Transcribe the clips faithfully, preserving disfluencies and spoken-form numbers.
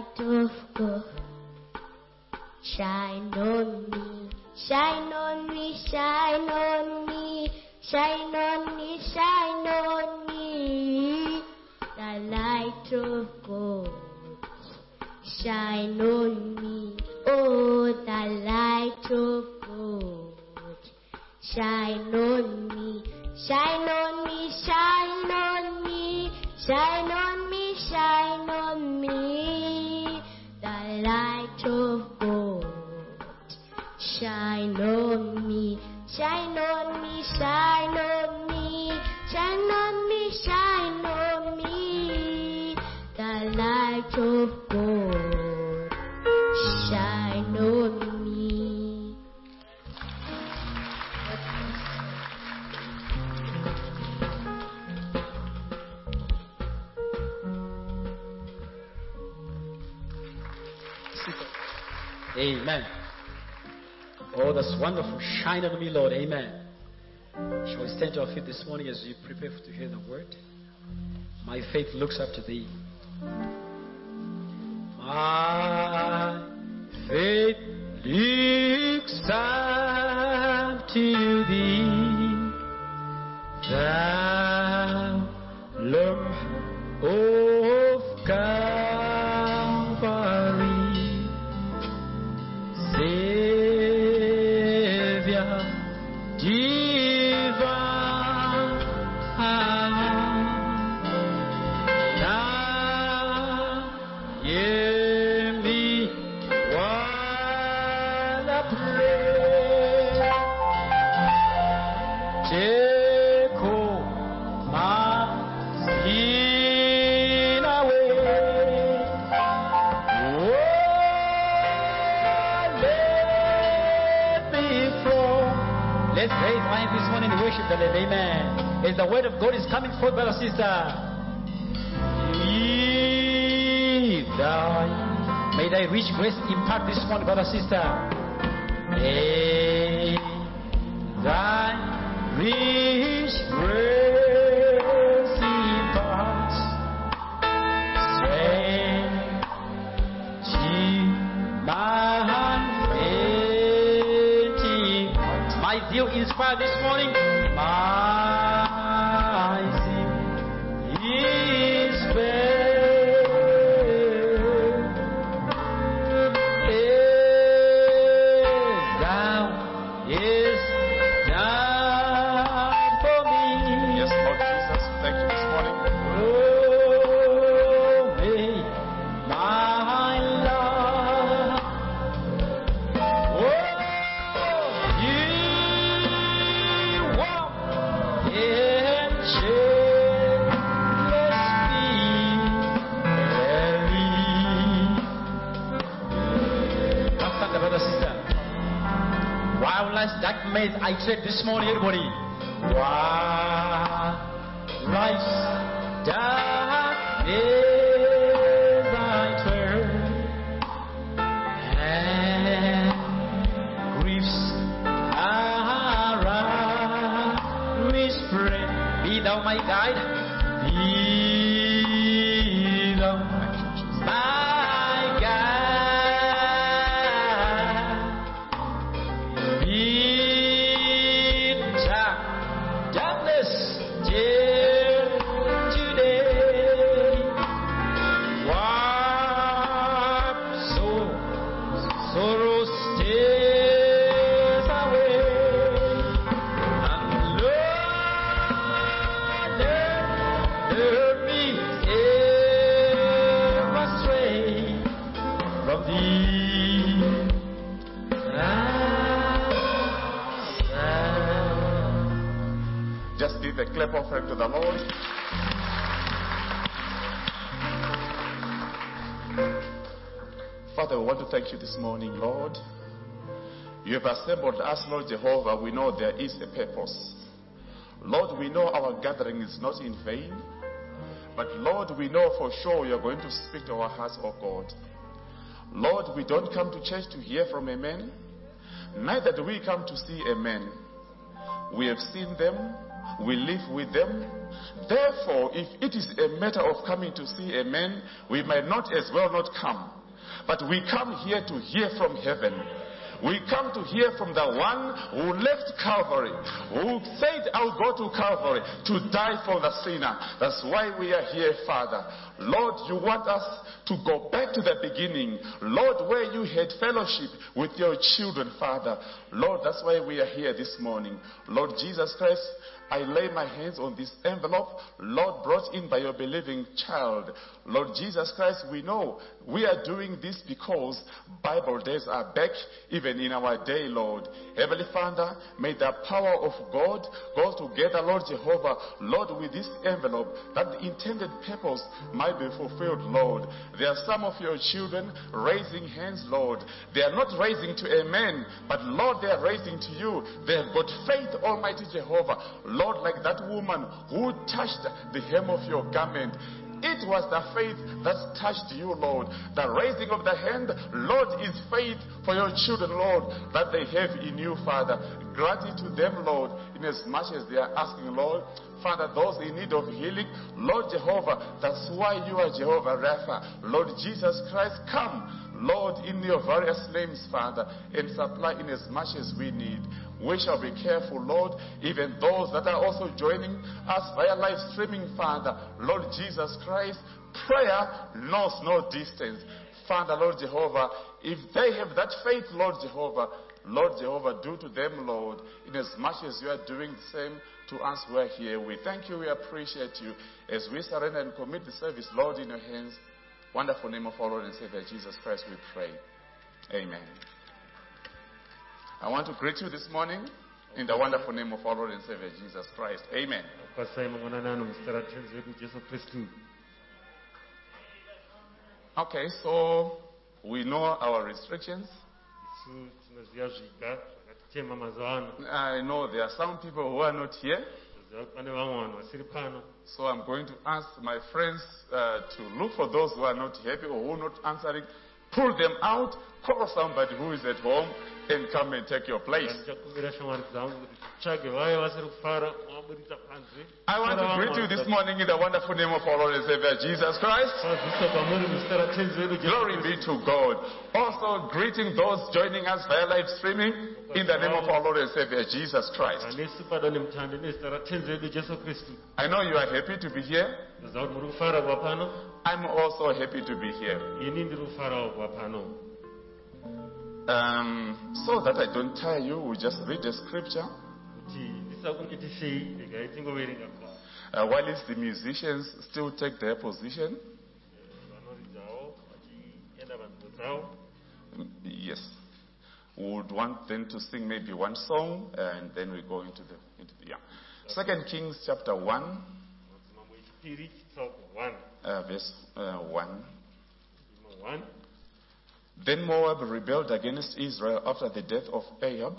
light of God shine on me, shine on me, shine on me, shine on me, shine on me. The light of God shine on me. Oh, the light of God shine on me, shine on me, shine on me, shine on me, shine on me. The light of God shine on me, shine on me, shine on me, shine on me, shine on me. The light of God shine on me. Amen. Oh, that's wonderful. Shine on me, Lord. Amen. Shall we stand to our feet this morning as we prepare to hear the word? My faith looks up to thee. My faith looks up to thee, thou Lamb of Calvary, Savior divine. Now hear me while I pray. Take all my sin away. Oh, let me flow. Let's raise hands this morning and worship the Lord. Amen. As the word of God is coming forth, brother, sister. May thy rich grace impart this morning, brother, sister. May thy rich grace impart strength to my fainting. My zeal inspired this morning. My zeal is fair. That made I said this morning, everybody. Why rise darkness I turn, and griefs around me spread. Be thou my guide, be thou my guide. Be darkness till today. Wipe so sorrow stays away, and Lord, let me ever stray from thee. Just give a clap offering to the Lord. Father, we want to thank you this morning, Lord. You have assembled us, Lord Jehovah. We know there is a purpose. Lord, we know our gathering is not in vain. But Lord, we know for sure you are going to speak to our hearts, oh God. Lord, we don't come to church to hear from a man. Neither do we come to see a man. We have seen them. we live with them. Therefore, if it is a matter of coming to see a man, we might not as well not come. But we come here to hear from heaven. We come to hear from the one who left Calvary, who said, I'll go to Calvary to die for the sinner. That's why we are here, Father. Lord, you want us to go back to the beginning. Lord, where you had fellowship with your children, Father. Lord, that's why we are here this morning. Lord Jesus Christ, I lay my hands on this envelope, Lord, brought in by your believing child. Lord Jesus Christ, we know we are doing this because Bible days are back even in our day, Lord. Heavenly Father, may the power of God go together, Lord Jehovah, Lord, with this envelope, that the intended purpose might be fulfilled, Lord. There are some of your children raising hands, Lord. They are not raising to a man, but Lord, they are raising to you. They have got faith, Almighty Jehovah. Lord, like that woman who touched the hem of your garment. It was the faith that touched you, Lord. The raising of the hand, Lord, is faith for your children, Lord, that they have in you, Father. Grant it to them, Lord, in as much as they are asking, Lord. Father, those in need of healing, Lord Jehovah, that's why you are Jehovah Rapha. Lord Jesus Christ, come, Lord, in your various names, Father, and supply in as much as we need. We shall be careful, Lord, even those that are also joining us via live streaming, Father. Lord Jesus Christ, prayer knows no distance. Father, Lord Jehovah, if they have that faith, Lord Jehovah, Lord Jehovah, do to them, Lord, in as much as you are doing the same to us who are here. We thank you, we appreciate you. As we surrender and commit the service, Lord, in your hands, wonderful name of our Lord and Savior, Jesus Christ, we pray. Amen. I want to greet you this morning in the wonderful name of our Lord and Savior, Jesus Christ. Amen. Okay, so we know our restrictions. I know there are some people who are not here. So I'm going to ask my friends uh, to look for those who are not happy or who are not answering. Pull them out, call somebody who is at home, and come and take your place. I want to greet you this morning in the wonderful name of our Lord and Savior Jesus Christ. Glory be to God. Also greeting those joining us via live streaming in the name of our Lord and Savior Jesus Christ. I know you are happy to be here. I'm also happy to be here. Um, so that I don't tire you, we just read the scripture. Uh, while it's the musicians still take their position. Yes. We would want them to sing maybe one song and then we go into the, into the yeah. Second Kings chapter one. Uh, verse uh, one. Then Moab rebelled against Israel after the death of Ahab.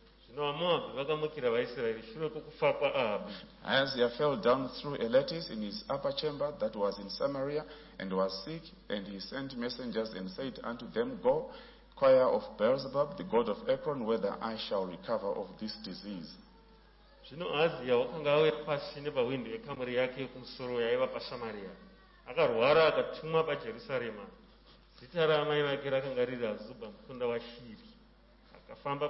Isaiah fell down through a lattice in his upper chamber that was in Samaria and was sick, and he sent messengers and said unto them, Go, choir of Beelzebub, the god of Ekron, whether I shall recover of this disease. Zvino Azia wakanga awira pasi nepahwindo yekamuri yake yekumusoro yaiva paSamaria. Akarwara akatumwa paJerusarema. Zita ramai vake rakanga riri Azubha mukunda waShiri. Akafamba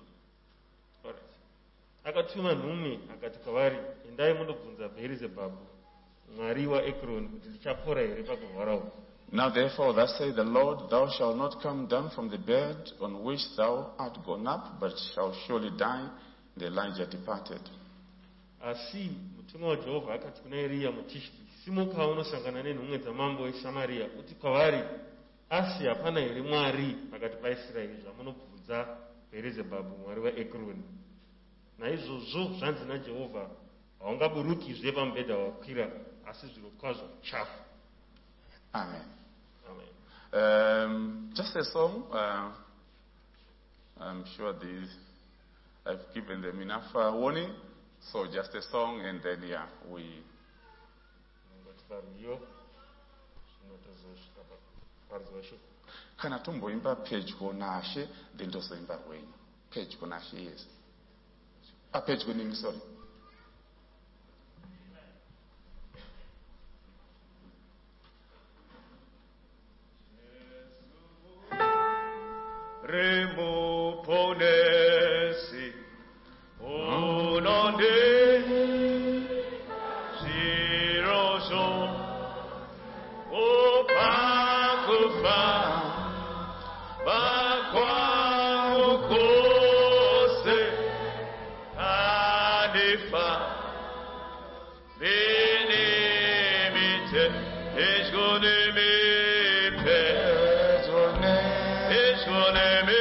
akatuma nhume akati kwavari, endai mundobvunza Bherizebhabhu, mwari waEkroni, kuti ndichapora here pakurwara uku. Now therefore, thus saith the Lord, thou shalt not come down from the bed on which thou art gone up, but shalt surely die. And Elijah departed. Asi mutumwa waJehovha akati kuna Eria muTishbi, simuka unosangana nenhumwe dzamambo weSamaria, uti kwavari, asi hapana here mwari pakati paIsraeri zvamunobvunza Bherizebhabhu mwari waEkroni. Naizvozvo zvanzi naJehovha, haungaburukizve pamubhedha wakwira, asi zviro kwazvo chafu. Amen. Amen. Um, just a song. Uh, I'm sure these, I've given them enough uh, warning. So just a song, and then yeah, we. Kana tumboimba pedyo nashe then tozoimba wenyu. Pedyo nashe, yes. Ah, pedyo nini, sorry. muponesi unonde zirosho opakufa bakwamukose adifa benimite eshgonemipe eshgonemi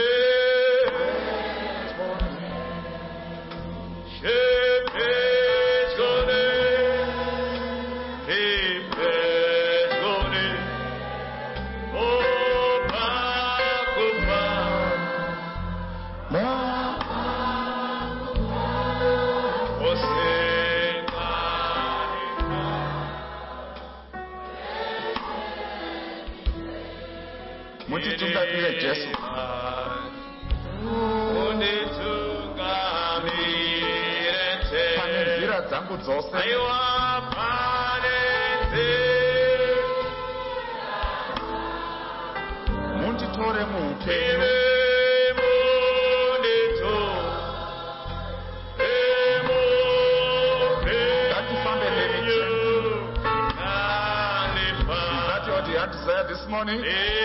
Mutitungamire Jesu. Pane nzira dzangu dzose. Munditore muupenyu. Ngatifambe nemi. Is that what you had to say this morning?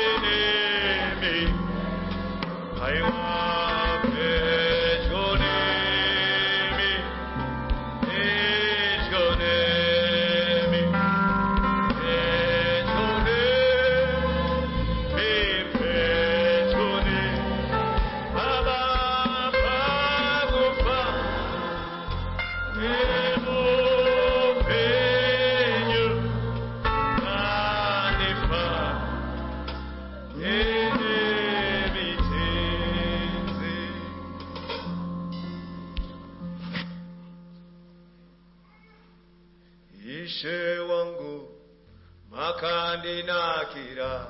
Ishe wangu makandinakira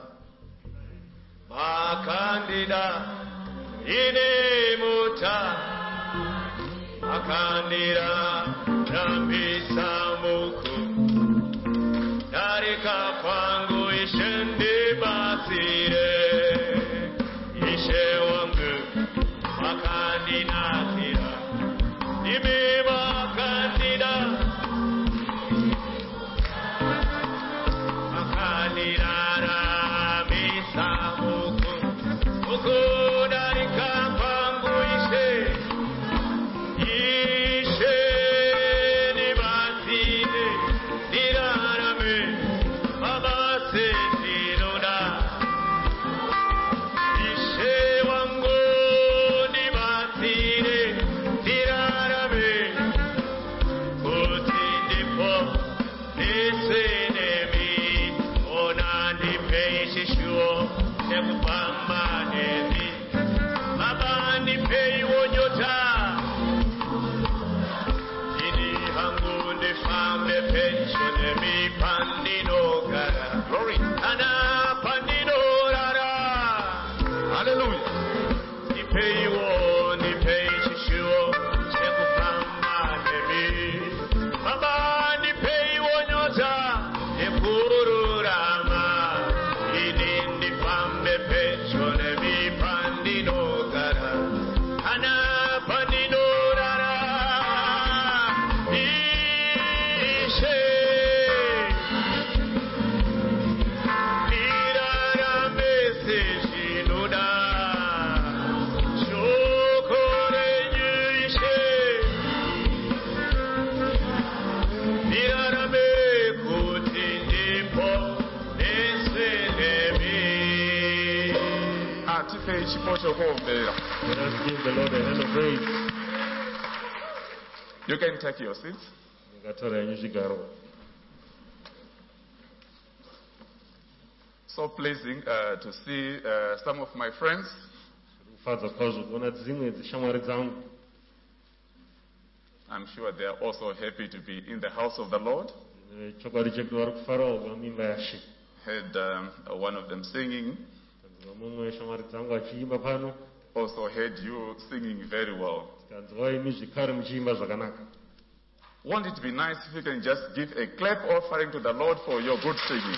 makandida inemuta makandira rambisa muku darika kwangu ishe ndibatsire ishe wangu makandinakira ime makandida Let us give the Lord a hand of praise. You can take your seats. So pleasing uh, to see uh, some of my friends. I'm sure they are also happy to be in the house of the Lord. Heard um, one of them singing. Also heard you singing very well. Won't it be nice if you can just give a clap offering to the Lord for your good singing?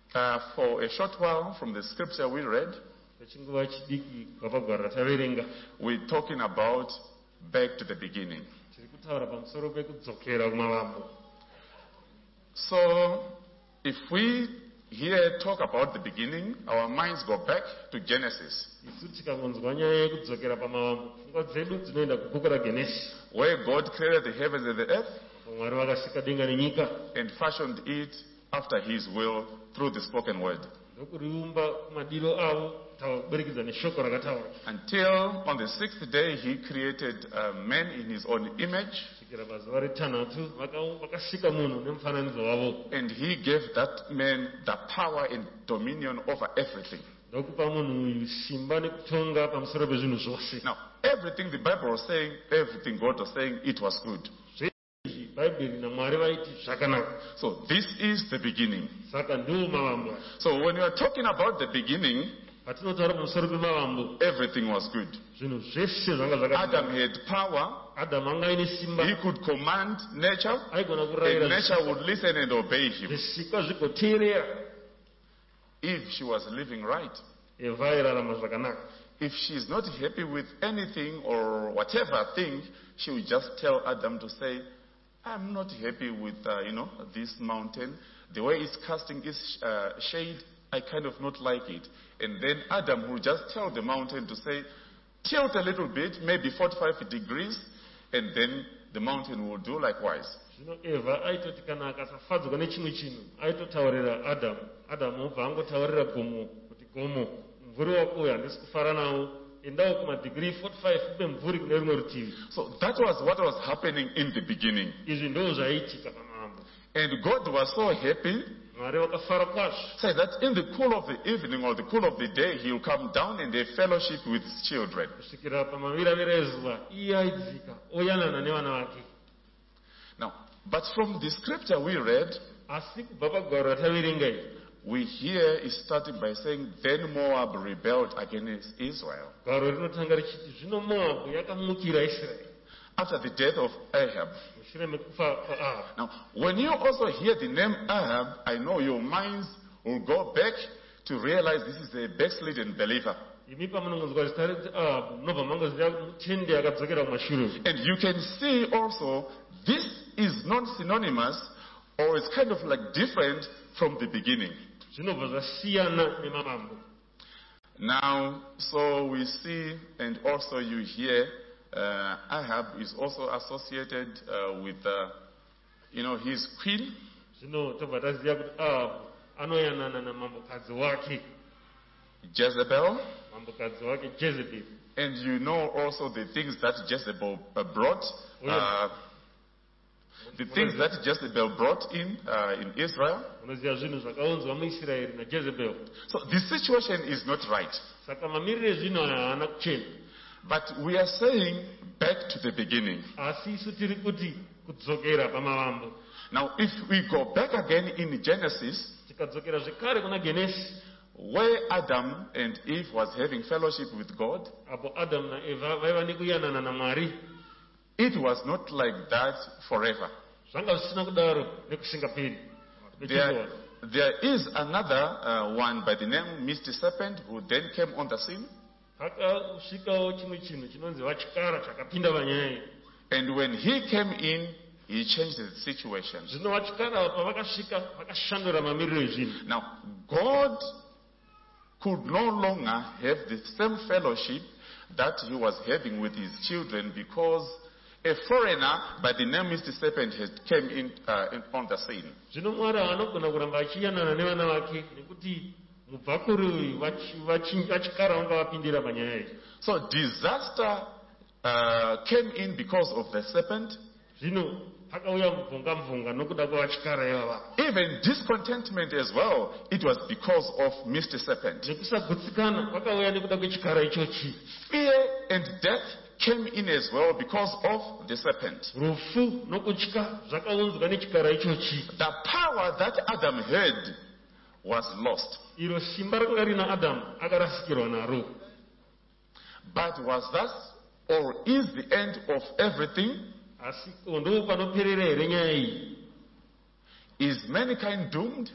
uh, for a short while from the scripture we read, pechinguva chidiki kwapagwara taverenga we're talking about back to the beginning. tiri kutaura pamusoro pekudzokera kumavambo. So, if we here talk about the beginning, our minds go back to Genesis, isu tikangonzwa nyaya yekudzokera pamavambo pfungwa dzedu dzinoenda kubhuku ragenesi where God created the heavens and the earth mwari vakasika denga nenyika and fashioned it after his will through the spoken word. ndokuriumba kumadiro avo kuburikidza neshoko rakataura Until on the sixth day he created uh, man in his own image, kusvikira pazuva retanhatu vaka- vakasika munhu nemufananidzo wavo and he gave that man the power and dominion over everything. ndokupa munhu uyu simba nekutonga pamusoro pezvinhu zvose. Now, everything the Bible was saying, everything God was saying, it was good. Izvi bhaibheri namwari vaiti zvakanaka. So this is the beginning. Saka ndiwo mavambo aya. So when you are talking about the beginning, patinotaura pamusoro pemavambo everything was good. zvinhu zvese zvanga zvakanaka. Adam had power. Adamu anga aine simba, He could command nature, aigona and kurayira nature would listen and obey him. zvisikwa zvigoteerera. If she was living right. Eva airarama zvakanaka. If she's not happy with anything or whatever thing, she would just tell Adam to say, I'm not happy with, uh, you know, this mountain. The way it's casting its uh, shade, I kind of not like it. And then Adam will just tell the mountain to say, tilt a little bit, maybe forty-five degrees, and then the mountain will do likewise. Zvino Eva aitoti kana akasafadzwa nechimwe chinhu aitotaurira Adamu. Adamu obva angotaurira gomo kuti gomo mvuri wako uyu handisi kufara nawo, endawo kumadegree forty-five upe mvuri kune rimwe rutivi. So that was what was happening in the beginning. Izvi ndo zvaiitika pamavambo. And God was so happy, Mwari vakafara kwazvo. say that in the cool of the evening or the cool of the day, he will come down and have fellowship with his children. Kusvikira pamaviravira ezuva iye aidzika oyanana nevana vake. Now, but from the scripture we read, Asi kubva pagwaro rataverenga iri, we hear is starting by saying, then Moab rebelled against Israel. gwaro rinotanga richiti zvino Moabhu yakamukira Israeri After the death of Ahab. mushure mekufa kwaAhabhu. Now, when you also hear the name Ahab, I know your minds will go back to realize this is a backslidden believer. Imi pamunongonzwa zita rekuti Ahabhu munobva mangoziva mutende akadzokera kumashure. And you can see also, this is not synonymous, or it's kind of like different from the beginning. Zvinobva zvasiyana nemavambo. Now, so we see, and also you hear, uh, Ahab is also associated uh, with, uh, you know, his queen. Zvino tobva taziva kuti Ahabhu anoyanana namambokadzi wake, Jezebel. mambokadzi wake Jezebel. And you know also the things that Jezebel uh, brought, uh, the things that Jezebel brought in uh, in Israel. Unoziva zvinhu zvakaunzwa muIsraeri naJezebel. So the situation is not right. Saka mamiriro ezvinhu aya haana kuchena. But we are saying back to the beginning. Asi isu tiri kuti kudzokera pamavambo. Now, if we go back again in Genesis, Tikadzokera zvekare kuna Genesi, where Adam and Eve was having fellowship with God, apo Adamu naEva vaiva nekuyanana naMwari, it was not like that forever. zvanga zvisina kudaro nekusingaperi. There, there is another uh, one by the name Mister Serpent who then came on the scene. Pakasvikawo chimwe chinhu chinonzi vachikara chakapinda panyaya iyi. And when he came in, he changed the situation. Zvino vachikara pavakasvika vakashandura mamiriro ezvinhu. Now, God could no longer have the same fellowship that he was having with his children because a foreigner by the name Mister Serpent had came in, uh, in on the scene. Zvino Mwari haanogona kuramba achiyanana nevana vake nekuti mubvakuri uyu vachi- vachi- vachikara vanga vapindira panyaya iyi. So disaster uh, came in because of the serpent. Zvino pakauya mubvunga mubvunga nokuda kwevachikara ivava. Even discontentment as well, it was because of Mister Serpent. Nekusagutsikana kwakauya nekuda kwechikara ichochi. Fear and death came in as well because of the serpent. Rufu nokutya zvakaunzwa nechikara ichochi. The power that Adam had was lost. Iro simba rakanga rina Adamu akarasikirwa naro. But was that or is the end of everything? Asi ko ndo panoperera here nyaya iyi. Is mankind doomed?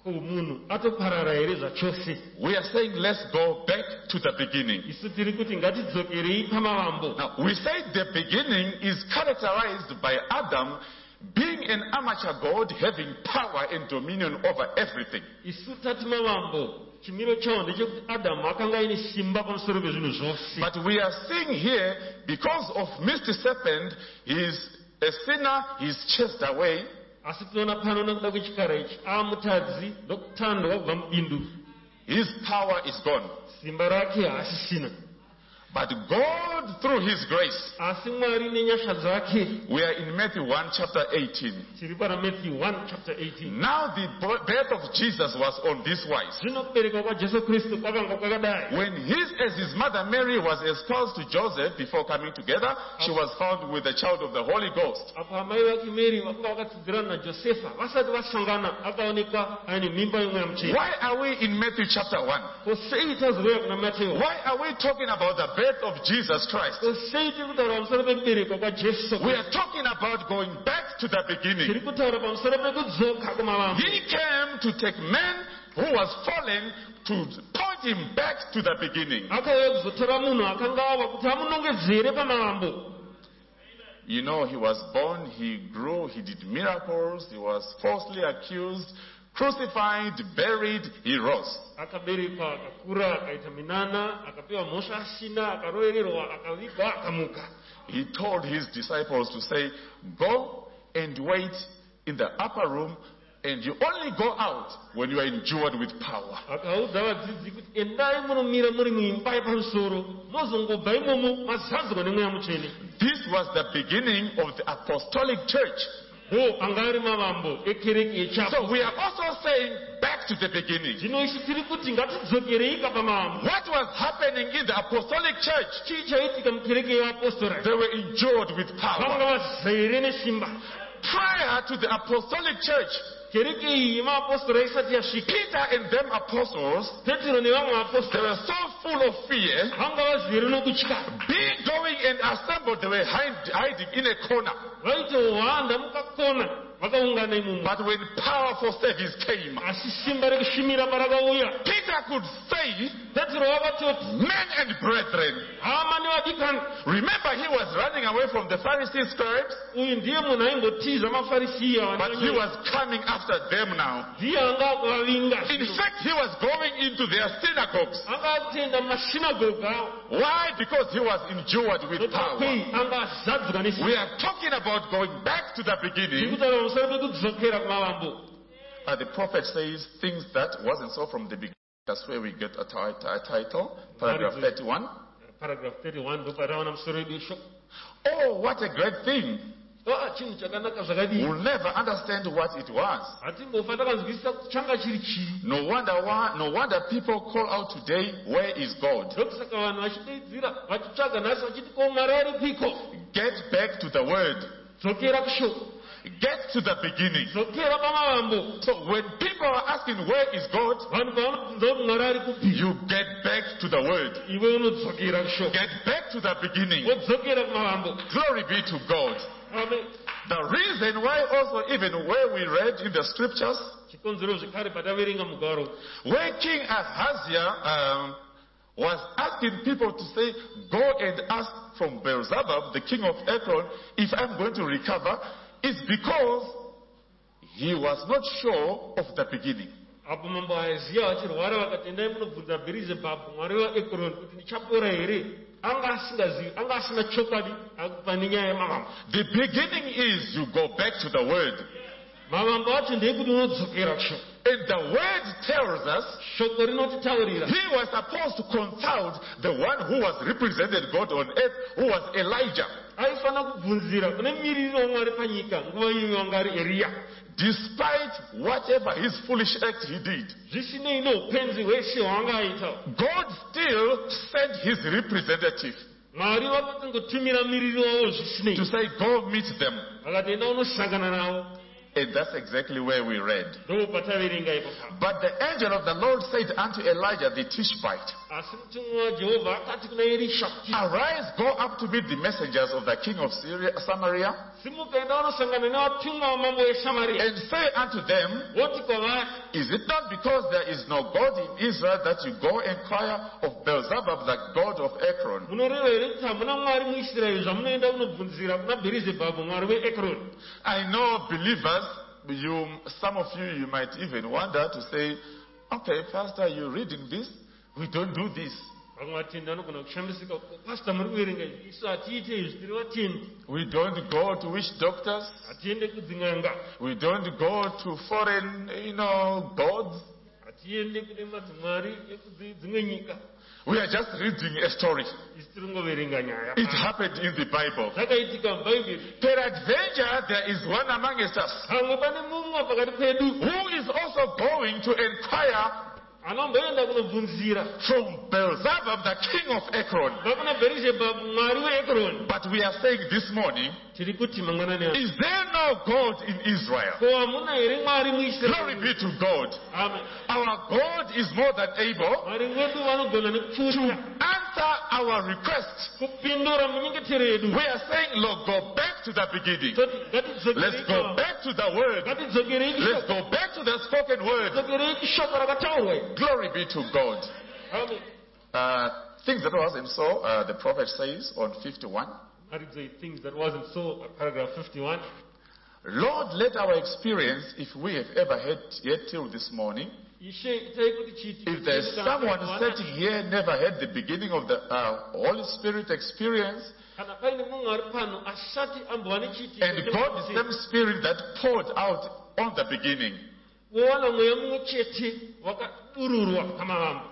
ko munhu atoparara here zvachose. We are saying let's go back to the beginning. Isu tiri kuti ngatidzokerei pamavambo. Now, we say the beginning is characterized by Adam being an amateur god, having power and dominion over everything. Isu tati mavambo. Chimiro chawo ndechekuti Adamu akanga ine simba pamusoro pezvinhu zvose. But we are seeing here, because of Mister Serpent, he is a sinner, he is chased away. Asi tinoona pano nekuda kwechikara ichi amutadzi ndokutandwa kubva mubindu. His power is gone. Simba rake haasisina. But God, through His grace, asi Mwari nenyasha dzake. We are in Matthew one, chapter eighteen. Tiri para Matthew one, chapter eighteen. Now the birth of Jesus was on this wise. Zvinokuberekwa kwaJesu Kristu kwakanga kwakadai. When his, as his mother Mary was espoused to Joseph before coming together, she was found with the child of the Holy Ghost. Apa amai vake Mary vakanga vakatsidzirana naJosefa vasati vasangana akaonekwa aine mimba yomweya mutsvene. Why are we in Matthew chapter one? Sei tazouya kuna Matthew? Why are we talking about the birth of Jesus Christ? Sei tiri kutaura pamusoro pekuberekwa kwaJesu? We are talking about going back to the beginning. Tiri kutaura pamusoro pekudzoka kumavambo. He came to take man who was fallen to point him back to the beginning. Akauya kuzotora munhu akanga awa kuti amunongedzere pamavambo. You know, he was born, he grew, he did miracles, he was falsely accused, crucified, buried, he rose. Akaberekwa, akakura, akaita minana, akapewa mhosva asina, akarovererwa, akavigwa, akamuka. He told his disciples to say, go and wait in the upper room, and you only go out when you are endued with power. Akaudza vadzidzi kuti endai munomira muri muimba yepamusoro mozongobva imomo mazadzwa nemweya mutsvene. This was the beginning of the apostolic church. So we are also saying back to the beginning. What was happening in the apostolic church? They were endued with power. Prior to the apostolic church, Peter and them apostles, they were so full of fear, being going and assembled, they were hiding in a corner. But when power for service came, Peter could say, men and brethren, remember he was running away from the Pharisees' scribes, but he was coming after them now. In fact, he was going into their synagogues. Why? Because he was endued with power. We are talking about going back to the beginning. Uh, the prophet says things that wasn't so from the beginning. That's where we get a, t- a title, paragraph thirty-one. Paragraph thirty-one. Oh, what a great thing. We'll never understand what it was. No wonder why, no wonder people call out today, where is God? Get back to the word. Get to the beginning. So when people are asking where is God, you get back to the word. Get back to the beginning. Glory be to God. The reason why also even where we read in the scriptures, where King Ahaziah um, was asking people to say, go and ask from Beelzebub, the king of Ekron, if I'm going to recover, it's because he was not sure of the beginning. The beginning is you go back to the word. And the word tells us he was supposed to consult the one who was represented God on earth, who was Elijah. Despite whatever his foolish act he did, God still sent his representative to say, go meet them. And that's exactly where we read. ndo pataverenga ipo pa But the angel of the Lord said unto Elijah the Tishbite, asi mtumwa wa Jehovha akati kuna Elisha Arise, go up to meet the messengers of the king of Syria, Samaria, simukaenda unosangana nevatumwa wa mambo eSamaria and say unto them, woti kwavari Is it not because there is no God in Israel that you go inquire of Beelzebub, the god of Ekron? munoreva here kuti hamuna mwari muIsraeri zvamunoenda kunobvunzira kuna Bherizebhabhu mwari weEkroni. I know believers, you, some of you, you might even wonder to say, okay, Pastor, you're reading this. We don't do this. vamwe vatendi vanogona kushamisika pastor muri kuverenga izvi isu hatiite izvi tiri vatendi We don't go to witch doctors. hatiende kudzin'anga We don't go to foreign, you know, gods. hatiende kune madzimwari ekudzimwe nyika. We are just reading a story. isi tiri kungoverenga nyaya It happened in the Bible. zvakaitika mubhaibheri. Peradventure, there is one amongst us pamwe pane mumwe pakati pedu who is also going to inquire anomboenda kunobvunzira from Beelzebub, the king of Ekron. kubva kuna Bherizebhabhu mwari weEkroni. But we are saying this morning, tiri kuti mangwanani ano is there no God in Israel? ko hamuna here mwari Glory muIsraeri. be to God. Amen. Our God is more than able mwari wedu vanogona nekupfuura answer our request. kupindura munyengetero yedu. We are saying, Lord, go back to the beginning. toti Let's go ngatidzokerei back to the word. ngatidzokerei Let's kushoko go back to the spoken word. dzokerei kushoko rakataurwa. Glory be to God. Amen. Uh, things that wasn't so, uh, the prophet says on fifty-one, Ngatidzei things that wasn't so, uh, paragraph fifty-one. Lord, let our experience, if we have ever had yet till this morning, Ishe itai kuti chiti if there's someone sitting here never had the beginning of the uh, Holy Spirit experience, kana paine mumwe ari pano asati ambova nechiti and God is the same Spirit that poured out on the beginning, wowana mweya mumwe chete wakadururwa pamavambo.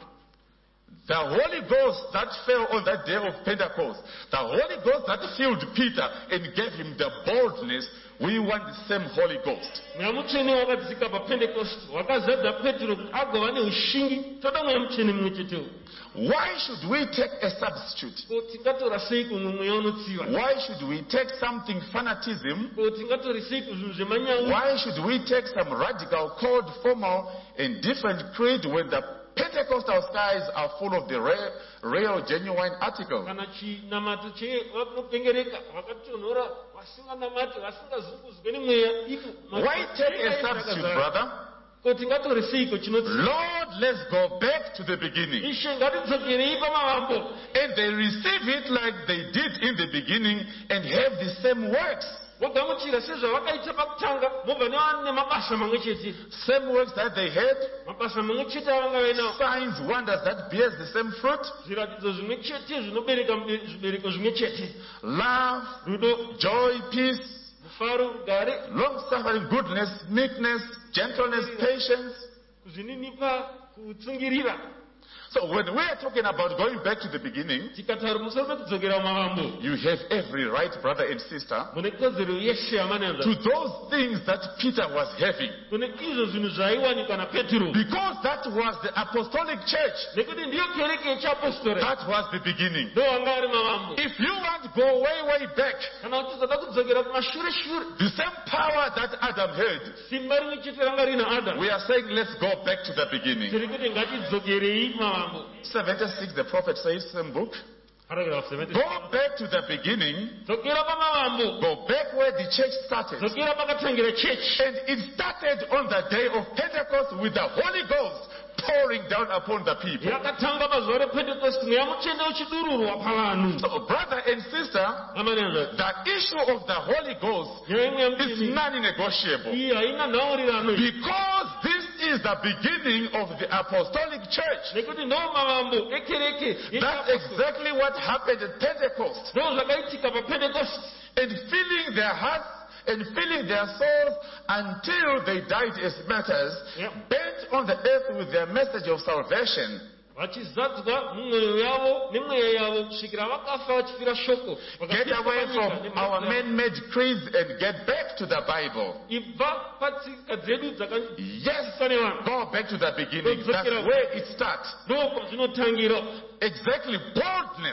the Holy Ghost that fell on that day of Pentecost, the Holy Ghost that filled Peter and gave him the boldness, we want the same Holy Ghost. mweya mutsvene wakadzika papentekosti wakazadza petro kuti agova neushingi. toda mweya mutsvene mumwe chetewo. Why should we take a substitute? ko tingatora sei kumwe mweya unotsiva? Why should we take something fanatism? ko tingatori sei kuzvinhu zvemanyawu? Why should we take some radical, cold, formal, and different creed when the Pentecostal skies are full of the real, real genuine article? kana chinamato chevanopengereka vakatonhora vasinganamati vasingazunguzwe nemweya ipo. Why take a substitute, brother? ko tingatori seiko chinotsiva? Lord, let's go back to the beginning. ishe ngatidzokerei pamavambo. And they receive it like they did in the beginning and have the same works. vogamuchira sezvavakaita pakutanga mobva nevana nemabasa mamwe chete. Same works that they had, mabasa mamwe chete avanga vainawo. signs, wonders that bears the same fruit, zviratidzo zvimwe chete zvinobereka zvibereko zvimwe chete. love, rudo, joy, peace, mufaro, ugare, long-suffering, goodness, meekness, gentleness, patience. kuzvininipa, kutsungirira. So when we are talking about going back to the beginning, tikataura musoro pekudzokera mumavambo, you have every right, brother and sister, mune kodzero yeshe yamanenza to those things that Peter was having. kune izvo zvinhu zvaiwanikwa napetro. Because that was the apostolic church. nekuti ndiyo kereke yechiapostori. That was the beginning. ndo wanga ari mavambo. If you want to go way, way back, kana kuti zoda kudzokera kumashure shure, the same power that Adam had, simba rimwe chete ranga rina adamu. we are saying let's go back to the beginning. tiri kuti ngatidzokerei kumavambo. seventy-six, the prophet says, same book. paragraph seventy. Go back to the beginning. dzokera pamavambo. Go back where the church started. dzokera pakatangira chechi. And it started on the day of Pentecost with the Holy Ghost pouring down upon the people. yakatanga pazuva repentekosti mweya mutsvene uchidururwa pavanhu. So, brother and sister, amanenza the issue of the Holy Ghost nyaya imwe is yamutsvene non-negotiable. iyi haina nhaurirano. Because this is the beginning of the apostolic church. nekuti ndo mavambo ekereke That's exactly what happened at Pentecost. ndo zvakaitika papentekosti. And filling their hearts and filling their souls until they died as martyrs, Yep. bent on the earth with their message of salvation. vachizadzwa mumwoyo yavo nemweya yavo kusvikira vakafa vachifira shoko. Get away from our man-made creeds and get back to the Bible. ibva patsika dzedu Yes, dzakasisa nevanhu. go back to the beginning. That's where it starts. ndo kwazvinotangira. Exactly, boldness.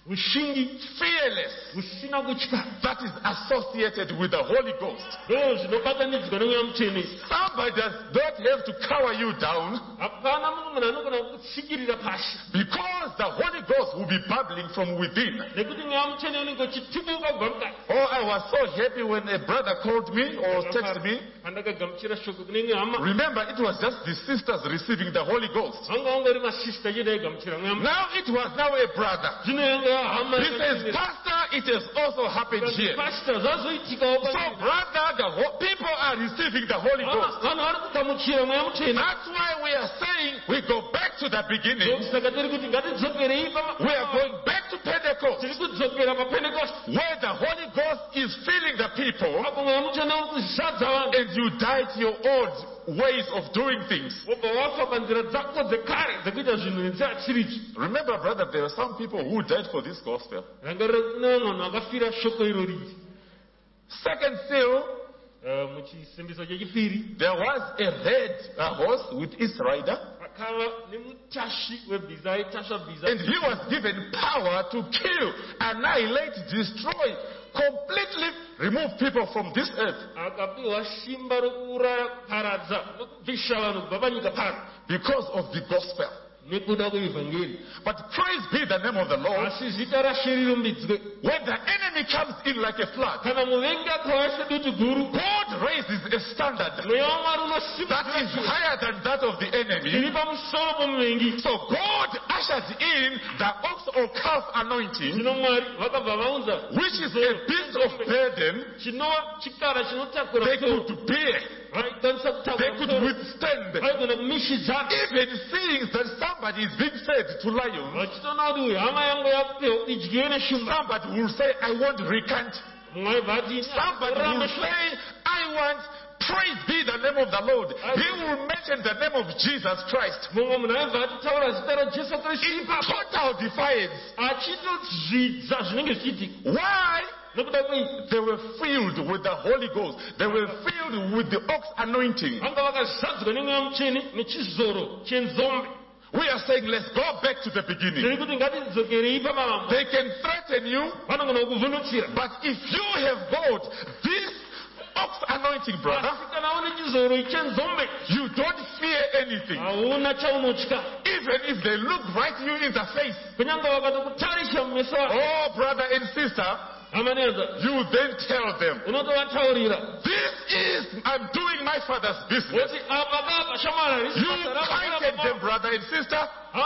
ushingi fearless, usina kutya that is associated with the Holy Ghost. ndo zvinobatanidzwa nemweya mutsvene. Somebody does not have to cower you down, hapana mumwe munhu anogona kutsikirira pashi because the Holy Ghost will be bubbling from within. nekuti mweya mutsvene unenge uchitibuka kubva mukati. Oh, I was so happy when a brother called me or texted me. pandakagamuchira shoko kunenge hama Remember, it was just the sisters receiving the Holy Ghost. vanga vangori masista chete aigamuchira mweya mutsvene. Now it was now a brother. zvino yanga hama He says, Pastor, it has also happened here. pastor zvazoitikawo So, brother, the ho- people are receiving the Holy Ghost. vanhu vari kugamuchira mweya mutsvene. That's why we are saying we go back to the beginning. saka tiri kuti ngatidzokerei We are going back to Pentecost, tiri kudzokera papentecost where the Holy Ghost is filling the people, apo mweya mutsvene uri kuzadza vanhu and you die to your old ways of doing things. wobva wafa panzira dzako dzekare dzekuita zvinhu nenzira chirichi. Remember, brother, there are some people who died for this gospel. rangarira kune vanhu vanhu vakafira shoko irori. Second seal, Eh, muchisimbiso chechipiri there was a red uh, horse with its rider, pakava nemutashi webhiza aitasva bhiza and he was given power to kill, annihilate, destroy, completely remove people from this earth, akapiwa simba rokuuraya kuparadza nokubvisha vanhu kubva panyika pano because of the gospel. nekuda kweevhangeri. But praise be the name of the Lord. asi zita rashe rirumbidzwe. When the enemy comes in like a flood, kana muvengi akauya sedutu guru God raises a standard mweya wamwari that is unosimudzira higher than that of the iri enemy. pamusoro pomuvengi. So God ushered in the ox or calf anointing, zvino mwari vakabva vaunza which is a beast of burden chinova chikara chinotakura they musoro. could bear, vaikwanisa they kutakura could musoro. withstand. vaigona kumishizana Even seeing that somebody is being fed to lions, vachitoona kuti uyu hama yangu yakupewa kuti idyiwe neshumba. somebody will say, I want recant. mumwe aibva ati Somebody will say, I want, praise be the name of the Lord. He will mention the name of Jesus Christ. mumwe munhu aibva atitaura zita rajesu kristu In ipapo total defiance. achitozvidza zvinenge zvichiitika. Why? nokuda kwei They were filled with the Holy Ghost. They were filled with the ox anointing. vanga vakazadzwa nemweya mutsvene nechizoro chenzombe. We are saying, let's go back to the beginning. tiri kuti ngatidzokerei pamambo. They can threaten you, vanogona kukuvhundutsira. but if you have got this ox anointing, brother, asi kana une chizoro chenzombe you don't fear anything. hauna chaunotya. Even if they look right you in the face. kunyange vakatokutarisha mumeso wako. Oh, brother and sister, hama neza you then tell them, unotovataurira this is, I'm doing my father's business. kuti apa baba shamwari You quieted them, brother and sister.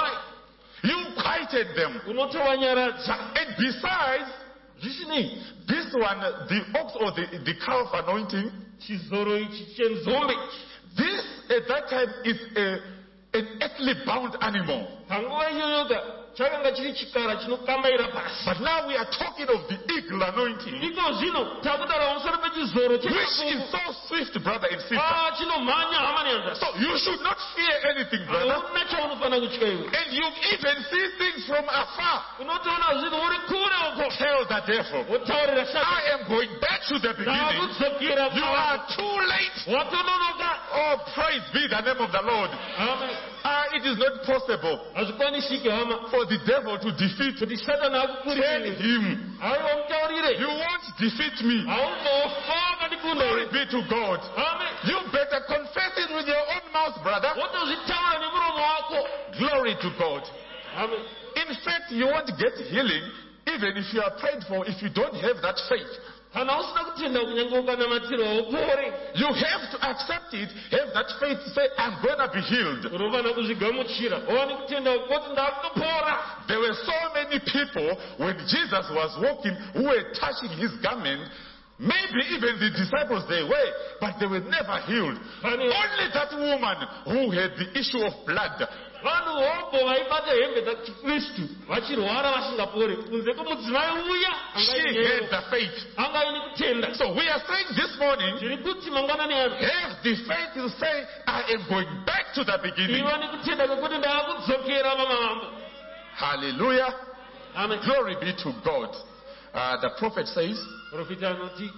You quieted them. unotovanyaradza. And besides, zvisinei this one, the ox or the, the calf anointing, chizoro ichi chenzombe this at that time is a, an earthly bound animal. panguva iyoyoga chakanga chiri chikara chinokamaira pasi. But now we are talking of the eagle anointing, iko zvino takutaura pamusoro pechizoro which is chekafungu. so swift, brother and sister. Ah, chinomhanya hama neza. So you should not fear anything, brother. hauna chaunofanira kutya iwe. And you even see things from afar. unotoona zvinhu uri kure uko. Tell the devil, wotaurira shaka I am going back to the beginning. ndakudzokera You are too late. watononoka. Oh, praise be the name of the Lord. Amen. Ah, it is not possible hazvikwanisiki hama for the devil to defeat. kuti satani Tell akupfuririre. him, aiwa mutaurire. you won't defeat me. haumbofa kandikunda Glory iwe. be to God. Amen. You better confess it with your own mouth, brother. wotozvitaura nemuromo wako. Glory to God. Amen. In fact, you won't get healing even if you are prayed for, if you don't have that faith. kana usina kutenda kunyange ukanamatirwa upore. You have to accept it, have that faith, say, I'm going to be healed. unofana kuzvigamuchira wani kutenda kuti ndakutopora. There were so many people when Jesus was walking who were touching his garment. Maybe even the disciples they were, but they were never healed. Funny. Only that woman who had the issue of blood. vanhu vombo vaibata hembe dzakristu vachirwara vasingapore kunze kwomudzimai uya She had the faith. anga aine kutenda. So we are saying this morning, zviri kuti mangwanani ano have the faith to say, I am going back to the beginning. iva nekutenda kwekuti ndaakudzokera pamambo. Hallelujah. Amen. Glory be to God. Uh, the prophet says, profita anoti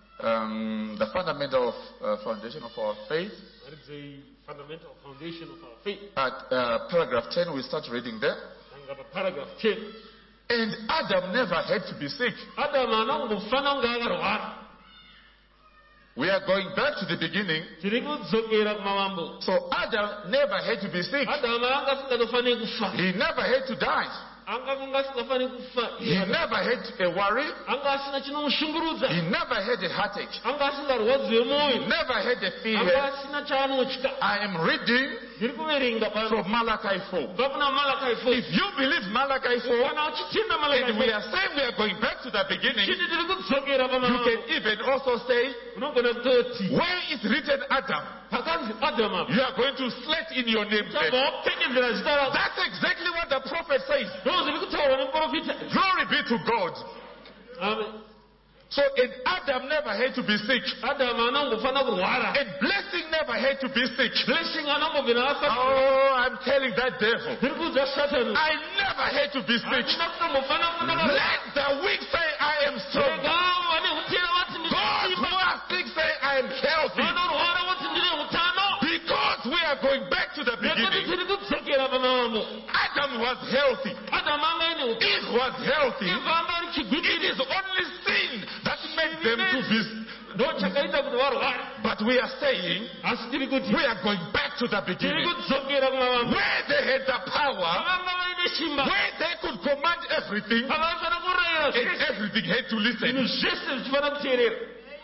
um, the fundamental of, uh, foundation of our faith. that is the fundamental foundation of our faith. At uh, paragraph ten, we start reading there. anga paparagraph ten. And Adam never had to be sick. adamu anangofana kunge akarwara. We are going back to the beginning. Tiri kudzokera kumambo. So Adam never had to be sick. Adamu anga asingafaniri kufa. He never had to die. Anga kunge asingafaniri kufa. He never had a worry. Anga asina chinomushungurudza. He never had a heartache. Anga asingarwadziwe He mwoyo. never had a Anga fear. asina chaanotya. I am reading Ndiri kuverenga pano. from Malachi four. Kubva kuna Malachi four. If you believe Malachi four, Kana uchitenda Malachi and we four. are saying we are going back to the beginning, Chiti tiri kudzokera you pamambo. can even also say, Unogona kutoti. where is written Adam? Pakanzi Adamu apa. You are going to slate in your name Tabva tag. wapfekedzera zita rako. That's exactly what the prophet says. Ndozviri kutaurwa nemuprofita. Glory be to God. Amen. So, and Adam never had to be sick. Adamu anangofana kurwara. And blessing never had to be sick. Blessing anangobvina afa. Oh, I'm telling that devil. Ndiri kuudza Satani. I never had to be sick. Handina kutombofana kunaka. Let the weak say I am strong. Rega avo vane utera vati ndine Those who simba. are sick say I am healthy. Vanorwara vati ndine utano. Because we are going back to the Nekuti beginning. tiri kudzokera pamambo. Adam was healthy. Adamu anga ine utano. Eve was healthy. Eva anga ari It chigwitiri. is only sin that made them to be. Ndochakaita kuti varware. But we are saying Asi tiri kuti. we are going back to the Tiri beginning. kudzokera kumambo. Where they had the power, Vanga vaine simba. where they could command everything, Havafana kurayira and zvese. everything had to Zvinhu listen. zvese zvichifana kuteerera.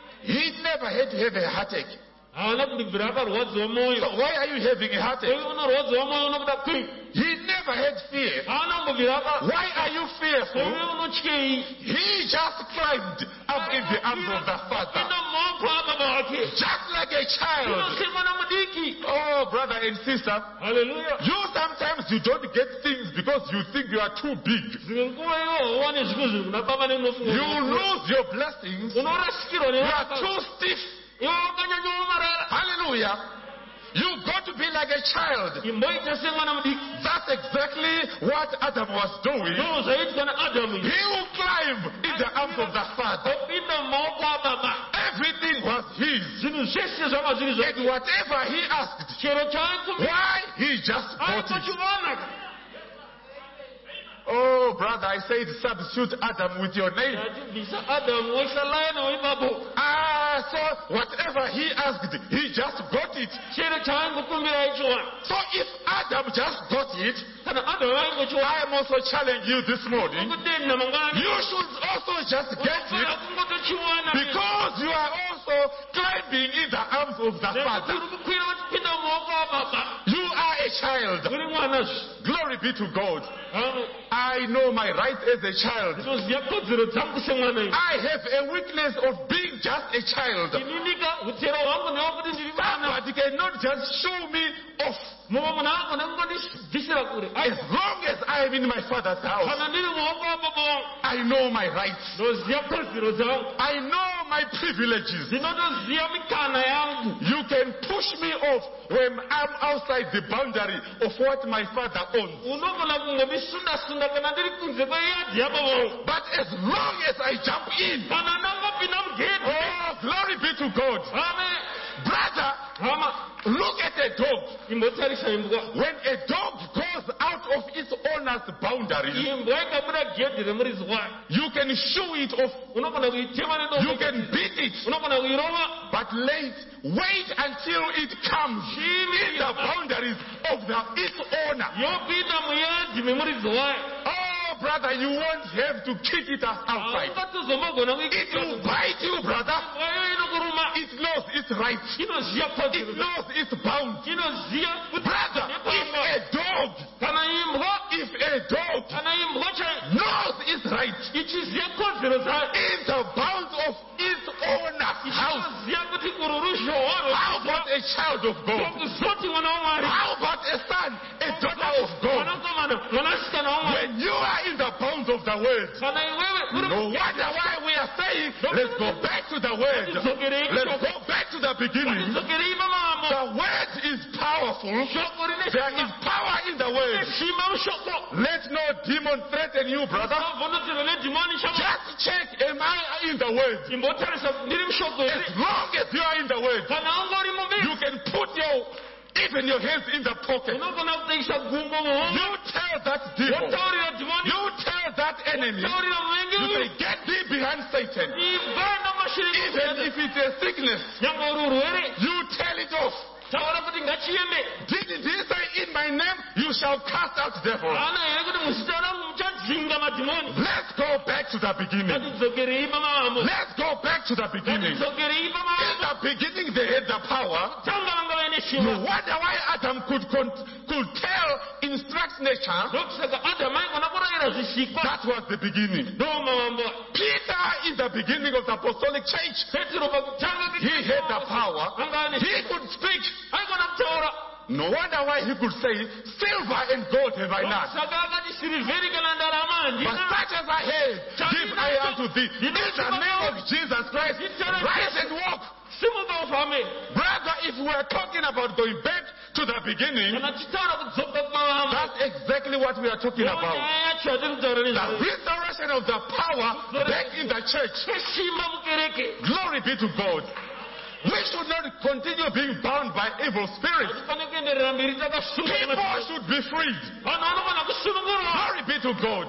He never had to have a heartache. Haana kundibvira akarwadziwa mwoyo. So why are you having a heartache? Iwe unorwadziwa mwoyo nokuda kwei. He never had fear. Haana kumbobvira aka. Why are you fearful? Iwe unotyei. He just climbed up in the arms of the Father, Ina maoko ababa vake. just like a child. Inosemana mudiki. Oh, brother and sister, Hallelujah. you sometimes you don't get things because you think you are too big. Zvimwe nguva iwo uwane zvinhu zviri kuna baba nemunofunga. You lose your blessings. Unorasikirwa You are nevaka. too stiff. Iwe wakanyanya omarara. Hallelujah. You got to be like a child. Imboita semwana mudiki. That's exactly what Adam was doing. Ndoo zvaitwa naAdamu. He will climb in the arms of the Father. Opinda mumaoko ababa. Everything was his. Zvinhu zvese zvanga zviri And zvake. whatever he asked, Chero chaaikumbira. why he just got it. Aipachiwana. Oh, brother, I said substitute Adam with your name. Ndachibvisa Adamu woisa Lion ipapo. Ah, so whatever he asked, he just got it. Chero chaangokumbira aichiwana. So if Adam just got it, Kana Adamu aingochiwana. I am also challenging you this morning. Kutenda mangani. You should also just get it Unofana kungotochiwana. because you are also climbing in the arms of the Nekuti Father. uri kukwira uchipinda mumaoko ababa. You are a child. Uri mwana zve. Glory be to God. Amen. I know my rights as a child. Ndinoziva kodzero dzangu semwana iwe. I have a weakness of being just a child. Ininika utero hwangu ndewekuti ndiri mwana. Somebody cannot just show me off. Mumwe munhu agona kungondibvisira kure. As long as I am in my father's house, Kana ndiri mumaoko ababa vangu. I know my rights. Ndinoziva kodzero dzangu. I know my privileges. Ndinotoziva mikana yangu. You can push me off when I'm outside the boundary of what my father owns. Unogona kungondisunda-sunda kana ndiri kunze kweyadhi yababa vangu. But as long as I jump in, Kana ndangopinda mugedhi. oh, glory be to God. Amen. Brother, Hama. look at a dog. Imbotarisa imbwa. When a dog goes out of its owner's boundary, Imbwa ikabuda gedhi remuridzi wayo. you can shoo it off. Unogona kuitema nedoko. You can beat it. Unogona kuirova. But late, wait until it comes in the boundaries of the, its owner. Yopinda muyadhi memuridzi wayo. Oh, brother, you won't have to kick it outside. Haungatozomogona It will kuikita. bite you, brother. Mwayo inokuruma. It knows its rights. Inoziva kodzero It dzake. knows its bounds. Inoziva kuti Brother, if a dog, kana imbwa if a dog kana imbwa chayo knows its rights ichiziva kodzero dzayo in the bounds of its owner's house, ichiziva kuti uru ruzho hwaro how about a child of God? kuzoti mwana wamwari How about a son, a daughter of God? mwanakomana mwanasikana wamwari When you are in the bounds of the word, kana iwewe uri no wonder why we are saying, let's go back to the word. Let's go back to the beginning. dzokere imamamo The word is powerful. shoko rine There is power in the word. shima mushoko Let no demon threaten you, brother. avhundudzirwe nedhimoni chamo Just check, am I in the word? imbotarisa ndiri mushoko As here long as you are in the word, kana ungori mumiri you can put your even your hands in the pocket. unogona kutekisa gumbo muhomwe You tell that demon. wotaurira dhimoni You tell tell that enemy, taurira muvengi you say, uyu get thee behind Satan. ibvana mashiri Even if it's a sickness, nyangwe uri urwere you tell it off. taura kuti ngachiende. Didn't he say, in my name you shall cast out devils? Hana here kuti muzita rangu muchadzinga madhimoni. Let's go back to the beginning. Ngatidzokerei pamambo. Let's go back to the beginning. Ngatidzokerei In pamambo. the beginning they had the power. Tanga vanga vaine No shima. wonder why Adam could, con- could tell, instruct nature. Ndokusaka Adamu aigona kurayira zvisikwa. That was the beginning. Ndo mambo. Peter, in the beginning of the apostolic church, Petro pakutanga he had the power. Vanga vaine He could speak. aigona kutaura. No wonder why he could say, silver and gold have I not. Saka akati sirivheri kana ndarama But handina. such as I have, give I unto thee. In the name of Jesus Christ, rise and walk. Simuka ufambe. Brother, if we are talking about going back to the beginning, Kana titaura kudzoka kumambo. that's exactly what we are talking about. Nyaya yacho yatiri kutaura The nezvayo. restoration of the power back in the church. Simba mukereke. Glory be to God. We should not continue being bound by evil spirits. Hatifani kuenderera mberi takasunga People nemadziso. should be freed. Vanhu vanofana kusunungurwa. Glory be to God.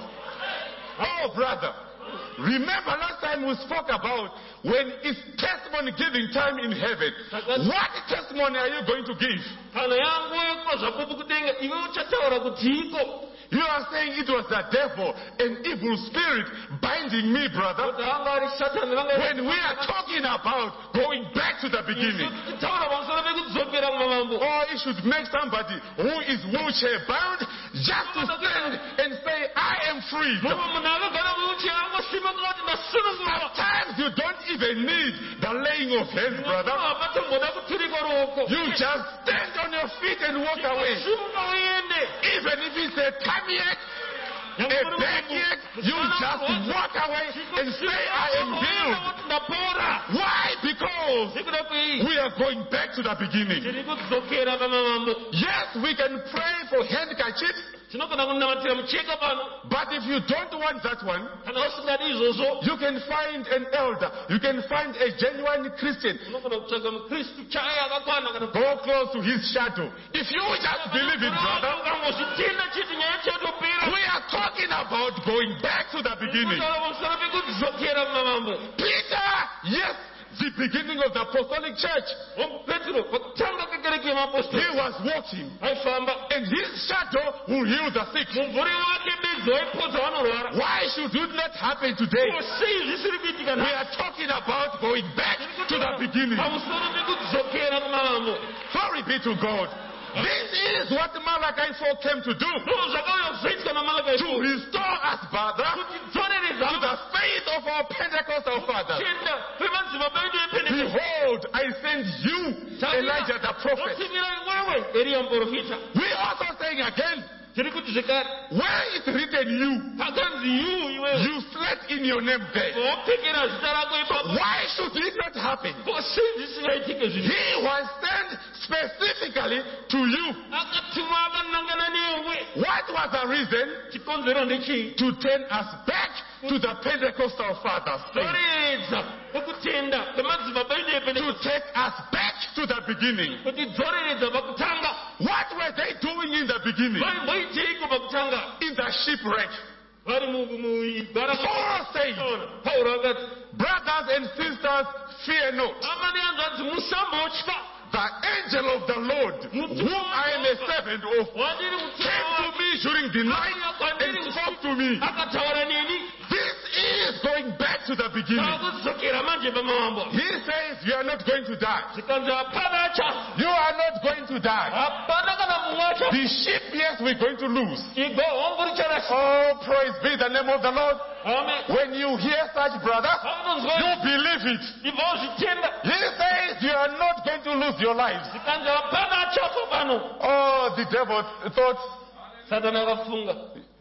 Oh, brother. Remember last time we spoke about when it's testimony giving time in heaven. What testimony are you going to give? Kana yanguva yekupa zvapupu kudenga, iwe uchataura kutiko. You are saying it was the devil, an evil spirit binding me, brother. Kuti vanga vari Satani, vanga vari- When we are talking about going back to the beginning. Tichitaura pamusoro pekudzokera kumamambo. Or it should make somebody who is wheelchair bound just to stand and say, I am free. Mumwe munhu akagara muwheelchair angosimuka kuti ndasunungurwa. Sometimes you don't even need the laying of hands, brother. Hapatomboda kuturikwa ruoko. You just stand on your feet and walk away. Simuka uende. Even if it's a tummy ache, a backache, you just walk away and say, I am healed. Ndapora. Why? Because Nekuda kwei. we are going back to the beginning. Tiri kudzokera pamamambo. Yes, we can pray for handkerchiefs, Tinogona kunamatira mucheka pano. but if you don't want that one, Kana usingadi izvozvo. you can find an elder, you can find a genuine Christian. Unogona kutsvaga mukristu chaya akakwana kana Go close to his shadow. If you just believe it, brother, ukangozvitinda chiti nyaya chatopera. we are talking about going back to the beginning. Kutaura pamusoro pekudzokera mumamambo. Peter, yes, the beginning of the apostolic church, Petro pakutanga kekereke he yemaapostoli was walking, aifamba. and his shadow will heal the sick. Mumvuri wake bedzi waipodza vanorwara. Why should it not happen today? Sei zvisiri kuitika We na. are talking about going back to the beginning. Pamusoro pekudzokera kumamambo. Glory be to God. This is what Malachi four came to do. Ndizvo zvakauya kuzoitika naMalakai. To restore us, brother, Kutidzoreredza to the faith of our Pentecostal fathers. kutenda kwemadzibaba edu ePentecost. Behold, I send you, Elijah the prophet. Ndotumira iwewe Elia muprofita. We also saying again, Tiri kuti zvekare. where is written you? Pakanzi you iwewe. You slept in your name there. Wapfekera zita rako ipapo. Why should it not happen? Ko sei zvisingaitike zvinhu. He was sent specifically to you. Akatumwa akanangana newe. What was the reason? Chikonzero ndechii? To turn us back to the Pentecostal fathers. Dzoreredza kwekutenda kwemadzibaba edu To ePentecost. take us back to the beginning. Kuti dzoreredza pakutanga. What were they doing in the beginning? Vaimboiteiko pakutanga? In the shipwreck. Vari muigara. Paul said, Pauro akati. brothers and sisters, fear not. Hama nehanzvadzi musambotya. The angel of the Lord, whom I am a servant of, Wandiri came mutumwa to wake. me during the night and spoke to me. Akataura neni. This is going back to the beginning. Takudzokera manje pamambo. He says, you are not going to die. Zikanzi hapana achafa. You are not going to die. Hapana kana mumwe achafa. The ship, yes, we're going to lose. Igwa hongu richarashika. Oh, praise be the name of the Lord. Amen. When you hear such, brother, Paunonzwa you izvi, believe it. ibva uzvitenda. He says you are not going to lose your lives. Zikanzi hapana achafa pano. Oh, the devil thought Satani akafunga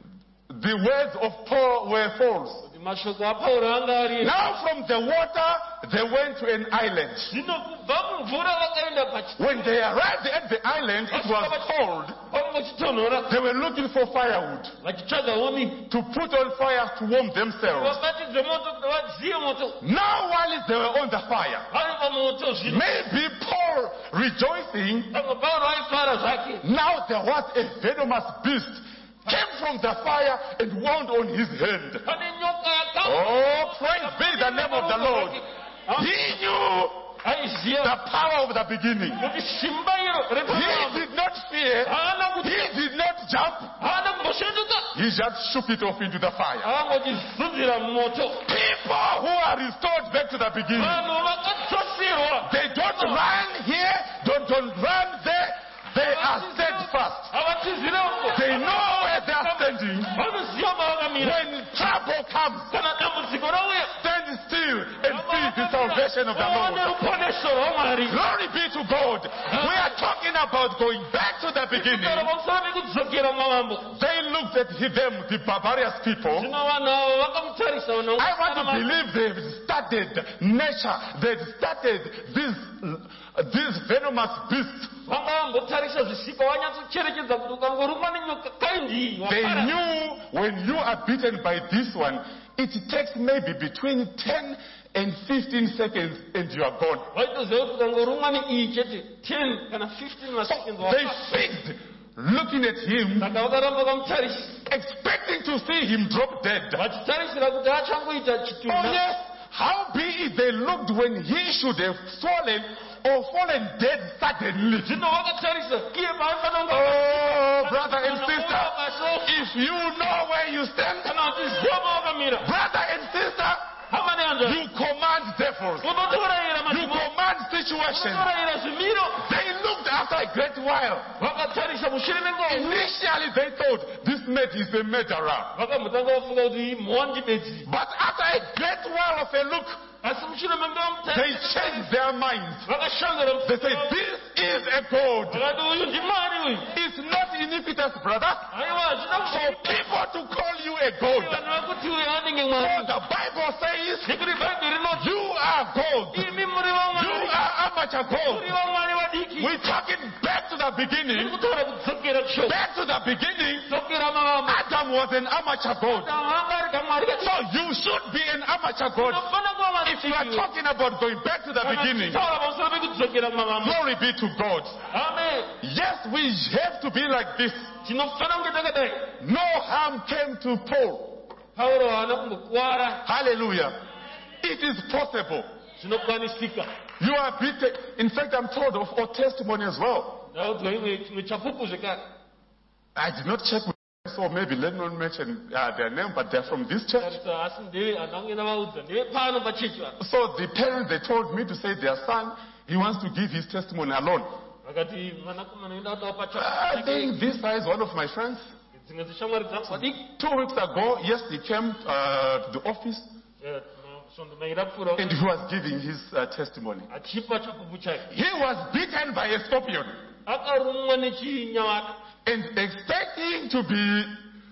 the words of Paul were false. kuti mashoko aPauro anga ari. Now from the water, they went to an island. Zvino kubva mumvura vakaenda pachi. When they arrived at the island, it was cold. Vangochitonhora They were looking for firewood vachitsvaga huni. to put on fire to warm themselves. Vabatidze moto kuti vadziye moto. Now while they were on the fire, Vari pamoto zvino. maybe Paul rejoicing, Pamwe Pauro aifara zvake. now there was a venomous beast came from from the fire and wound on his hand. pane nyoka yakafa. Oh, praise be the name of the Lord. He knew aiziva the power of the beginning. kuti simba iro He repamambo did not fear. haana kuti He did not jump. haana kumbosvenduka He just shook it off into the fire. angochizudzira moto. People who are restored back to the beginning, vanhu vakadzosirwa they don't run here, don't, don't run there. They are steadfast. havatizire uko. They know where they are standing. vanoziva mavakamira. When trouble comes, kana dambudziko rauya stand still and see the salvation of the vaone Lord. ruponeso rwamwari. Glory be to God. We are talking about going back to the beginning. taura pamusoro pekudzokera mumambo. They looked at them, the barbarous people. zvino vanhu avo vakamutarisa vanhu I want to believe they've studied nature. They've studied these, these venomous beasts. vanga vambotarisa zvisikwa vanyatsocherechedza kuti ukangorumwa nenyoka kaindii They wapara. knew when you are bitten by this one, it takes maybe between ten and fifteen seconds and you are gone. vaitoziva kuti ukangorumwa neiyi chete ten kana fifteen maseconds They wapara. fixed looking at him, saka vakaramba vamutarisa expecting to see him drop dead. vachitarisira kuti achangoita Oh chitunha. yes, how be it they looked when he should have fallen or fallen dead suddenly. zvino vakatarisa iye paafanonga Oh, brother and sister, if you know where you stand, kana vachiziva mavakamira. brother and sister, hama nehanzva you command devils, unotorayira you mazimo command situations. unotorayira zvimiro. They looked after a great while. vakatarisa mushure menguva Initially they thought this mate is a murderer. vakambotanga vafunga kuti mhondi bedzi. But after a great while of a look, asi mushure menguva they changed their minds. vakashangara They said, this is a God. vakati uyu ndimari uyu. It's not iniquitous, brother, aiwa hazvina for people to call you a God. vanhu vakuti uyu anenge So mwari. the Bible says, nekuti bhaibheri rinoti you are God. imi muri You vamwari are amateur muri God. vamwari vadiki. We're talking back to the tiri beginning. kutaura kudzokera kushoko. Back to the beginning. dzokera mavambo. Adam was an amateur God. vanga ari kamwari So you should be an amateur God. kanofanira kuva vari If you are talking about going back to the beginning, taura pamusoro pekudzokera mavambo. glory be to God. amen. Yes, we have to be like this. tinofanira kunge takadai. No harm came to Paul. pauro haana kumbokuwara. Hallelujah. It is possible. zvinokwanisika. You are beaten. In fact, I'm told of our testimony as well. ndaudzwa imwe chimwe chapupu zvekare. I did not check with them, so maybe let me not mention uh, their name, but they're from this church. tarisa asi ndeve anhu angenda vaudza ndeve pano pachechi vano. So the parents, they told me to say their son, he wants to give his testimony alone. vakati vanakomana enda kutawa I pachake. think this guy is one of my friends. dzimwe dzishamwari dzangu vadiki. Two weeks ago, yes, he came uh, to the office svondo mairapfuura and he was giving his uh, testimony. achipa chapupu chake. He was beaten by a scorpion akarumwa nechinyavada. and expecting to be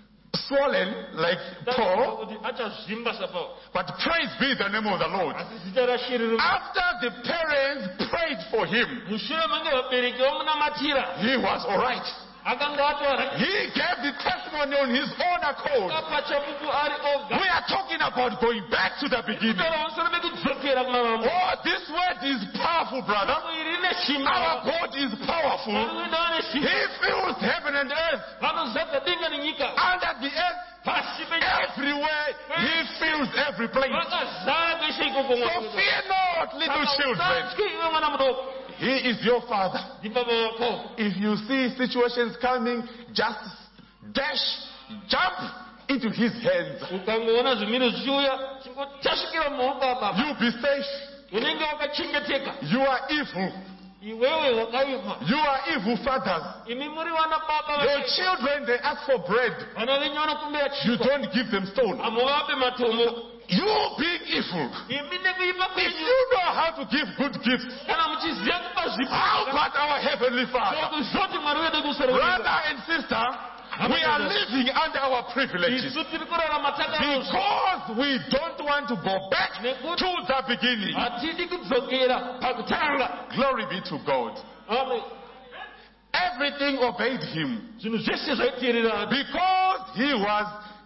swollen like Paul, kuti achazvimba sapawo. but praise be the name of the Lord. asi zita rashiri riri. After the parents prayed for him, mushure mange vabereki vamunamatira he was all right. akanga atora. He gave the testimony on his own accord. apa chapupu ari oga. We are talking about going back to the beginning. taura pamusoro pekudzokera kumavambo. Oh, this word is powerful, brother. iri nesimba. Our God is powerful. vanoenda nesimba. He fills heaven and earth. vanozadza denga nenyika. Under the earth, pasi penyika. everywhere, He fills every place. vakazara kweshe ikoko. So fear not, little children. Usatyi iwe mwana mudoko. He is your Father. ndi baba vako. If you see situations coming, just dash, jump into His hands. ukangoona zvimiro zvichiuya chingotashikira mumaoko ababa. You be safe. unenge wakachengeteka. You are evil. iwewe wakaipa. You are evil fathers. imi muri vana baba. Your children, they ask for bread. vana venyu vanokumbira You chingwa. don't give them stone. hamuvape matombo. You being evil. imi nekuipa If kwenyu. you know how to give good gifts, kana muchiziva kupa how zvipo. about our Heavenly Father? zvoti mwari wedu kusoro. Brother and sister, we are living under our privileges isu tiri kurarama takarozva. because we don't want to go back to the beginning. hatidi kudzokera pakutanga. Glory be to God. amen. Everything obeyed him zvinhu zvese zvaiteerera because he was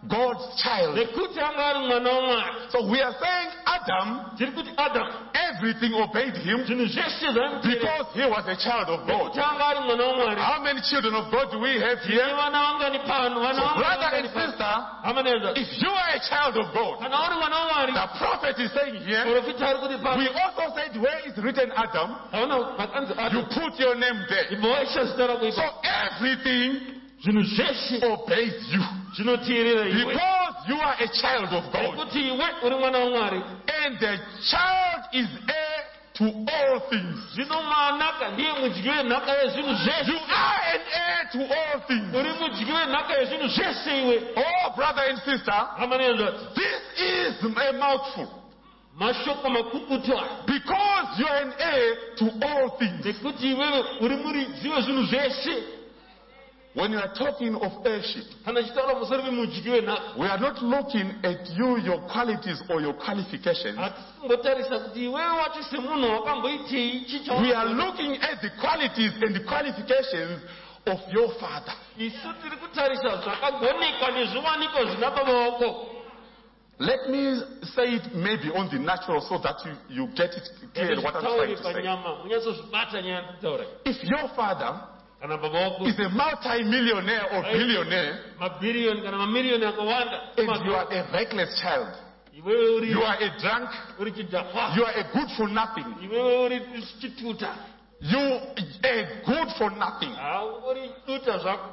God's child. nekuti anga ari mwana waMwari. So we are saying Adam, Tiri kuti Adamu everything obeyed him zvinhu zveshe zvaimutevera because he was a child of God. nekuti anga ari mwana waMwari. How many children of God do we have Tine here? vana vangani pano, vana So vangani brother and vangani pano. sister, Hama neza. if you are a child of God, Kana uri mwana waMwari, the prophet is saying here, profita ari kuti we pano. also said where is written Adam, Taona pakanzi you Adamu. put your name there. Iboesha zita rako So ipo. everything Zvinhu zveshe obeys you zvinoteerera iwe. because you are a child of God. Nekuti iwe uri mwana waMwari. And the child is heir to all things. Zvino mwana ndiye mudyi wenhaka yezvinhu You zveshe. are an heir to all things. Uri mudyi wenhaka yezvinhu zveshe iwe. Oh, brother and sister, Hama neza. this is a mouthful Mashoko makukutu aya. because you are an heir to all things. Nekuti iwewe uri muridzi wezvinhu zveshe. When you are talking of heirship, Kana chitaura musoro pemudyi wenhaka. we are not looking at you, your qualities or your qualifications. Hatisi kungotarisa kuti iwewe wacho semunhu wakamboitei chicha. We are looking at the qualities and the qualifications of your father. Isu tiri kutarisa zvakagoneka nezviwanikwa zvina baba vako. Let me say it maybe on the natural so that you, you get it clear what I'm trying Tauri to say. panyama, munyatsozvibata nyaya kutaura. If your father Kana baba vako is a multi-millionaire or billionaire mabhiriyoni kana mamiliyoni akawanda. and you are a reckless child, Iwewe uri you are a drunk, uri chidhakwa. you are a good for nothing, Iwewe uri chituta. you are good for nothing, Ah, uri duta zvako.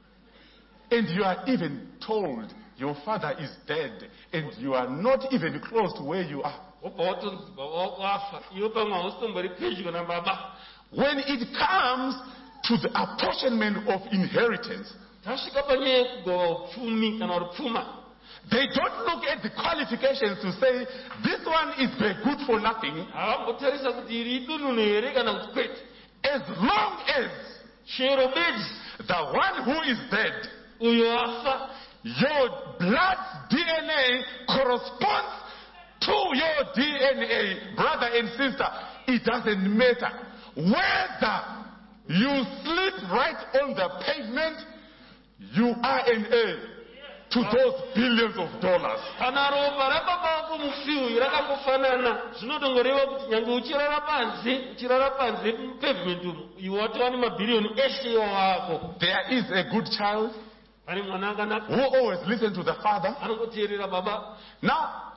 and you are even told your father is dead and you are not even close to where you are. Wobva watonzi baba vako afa. Iwe pamwe hausimbori pedyo nababa. When it comes to the apportionment of inheritance, Tasvika panyaya yekugawa upfumi kana rupfuma. they don't look at the qualifications to say this one is very good for nothing. Havambotarisa kuti iri idununu here kana kuti kwete. As long as Chero bedzi the one who is dead, uyo afa. your blood D N A corresponds to your D N A, brother and sister. It doesn't matter whether you sleep right on the pavement, you are an heir to those billions of dollars. Kana ropa rababa vako mufiwi rakangofanana, zvinotongoreva kuti nyange uchirara panze, uchirara panze pavement umu, iwe watova nemabhiriyoni eshe iwawako. There is a good child Pane mwana akanaka who always listens to the father. anongoteerera baba. Now,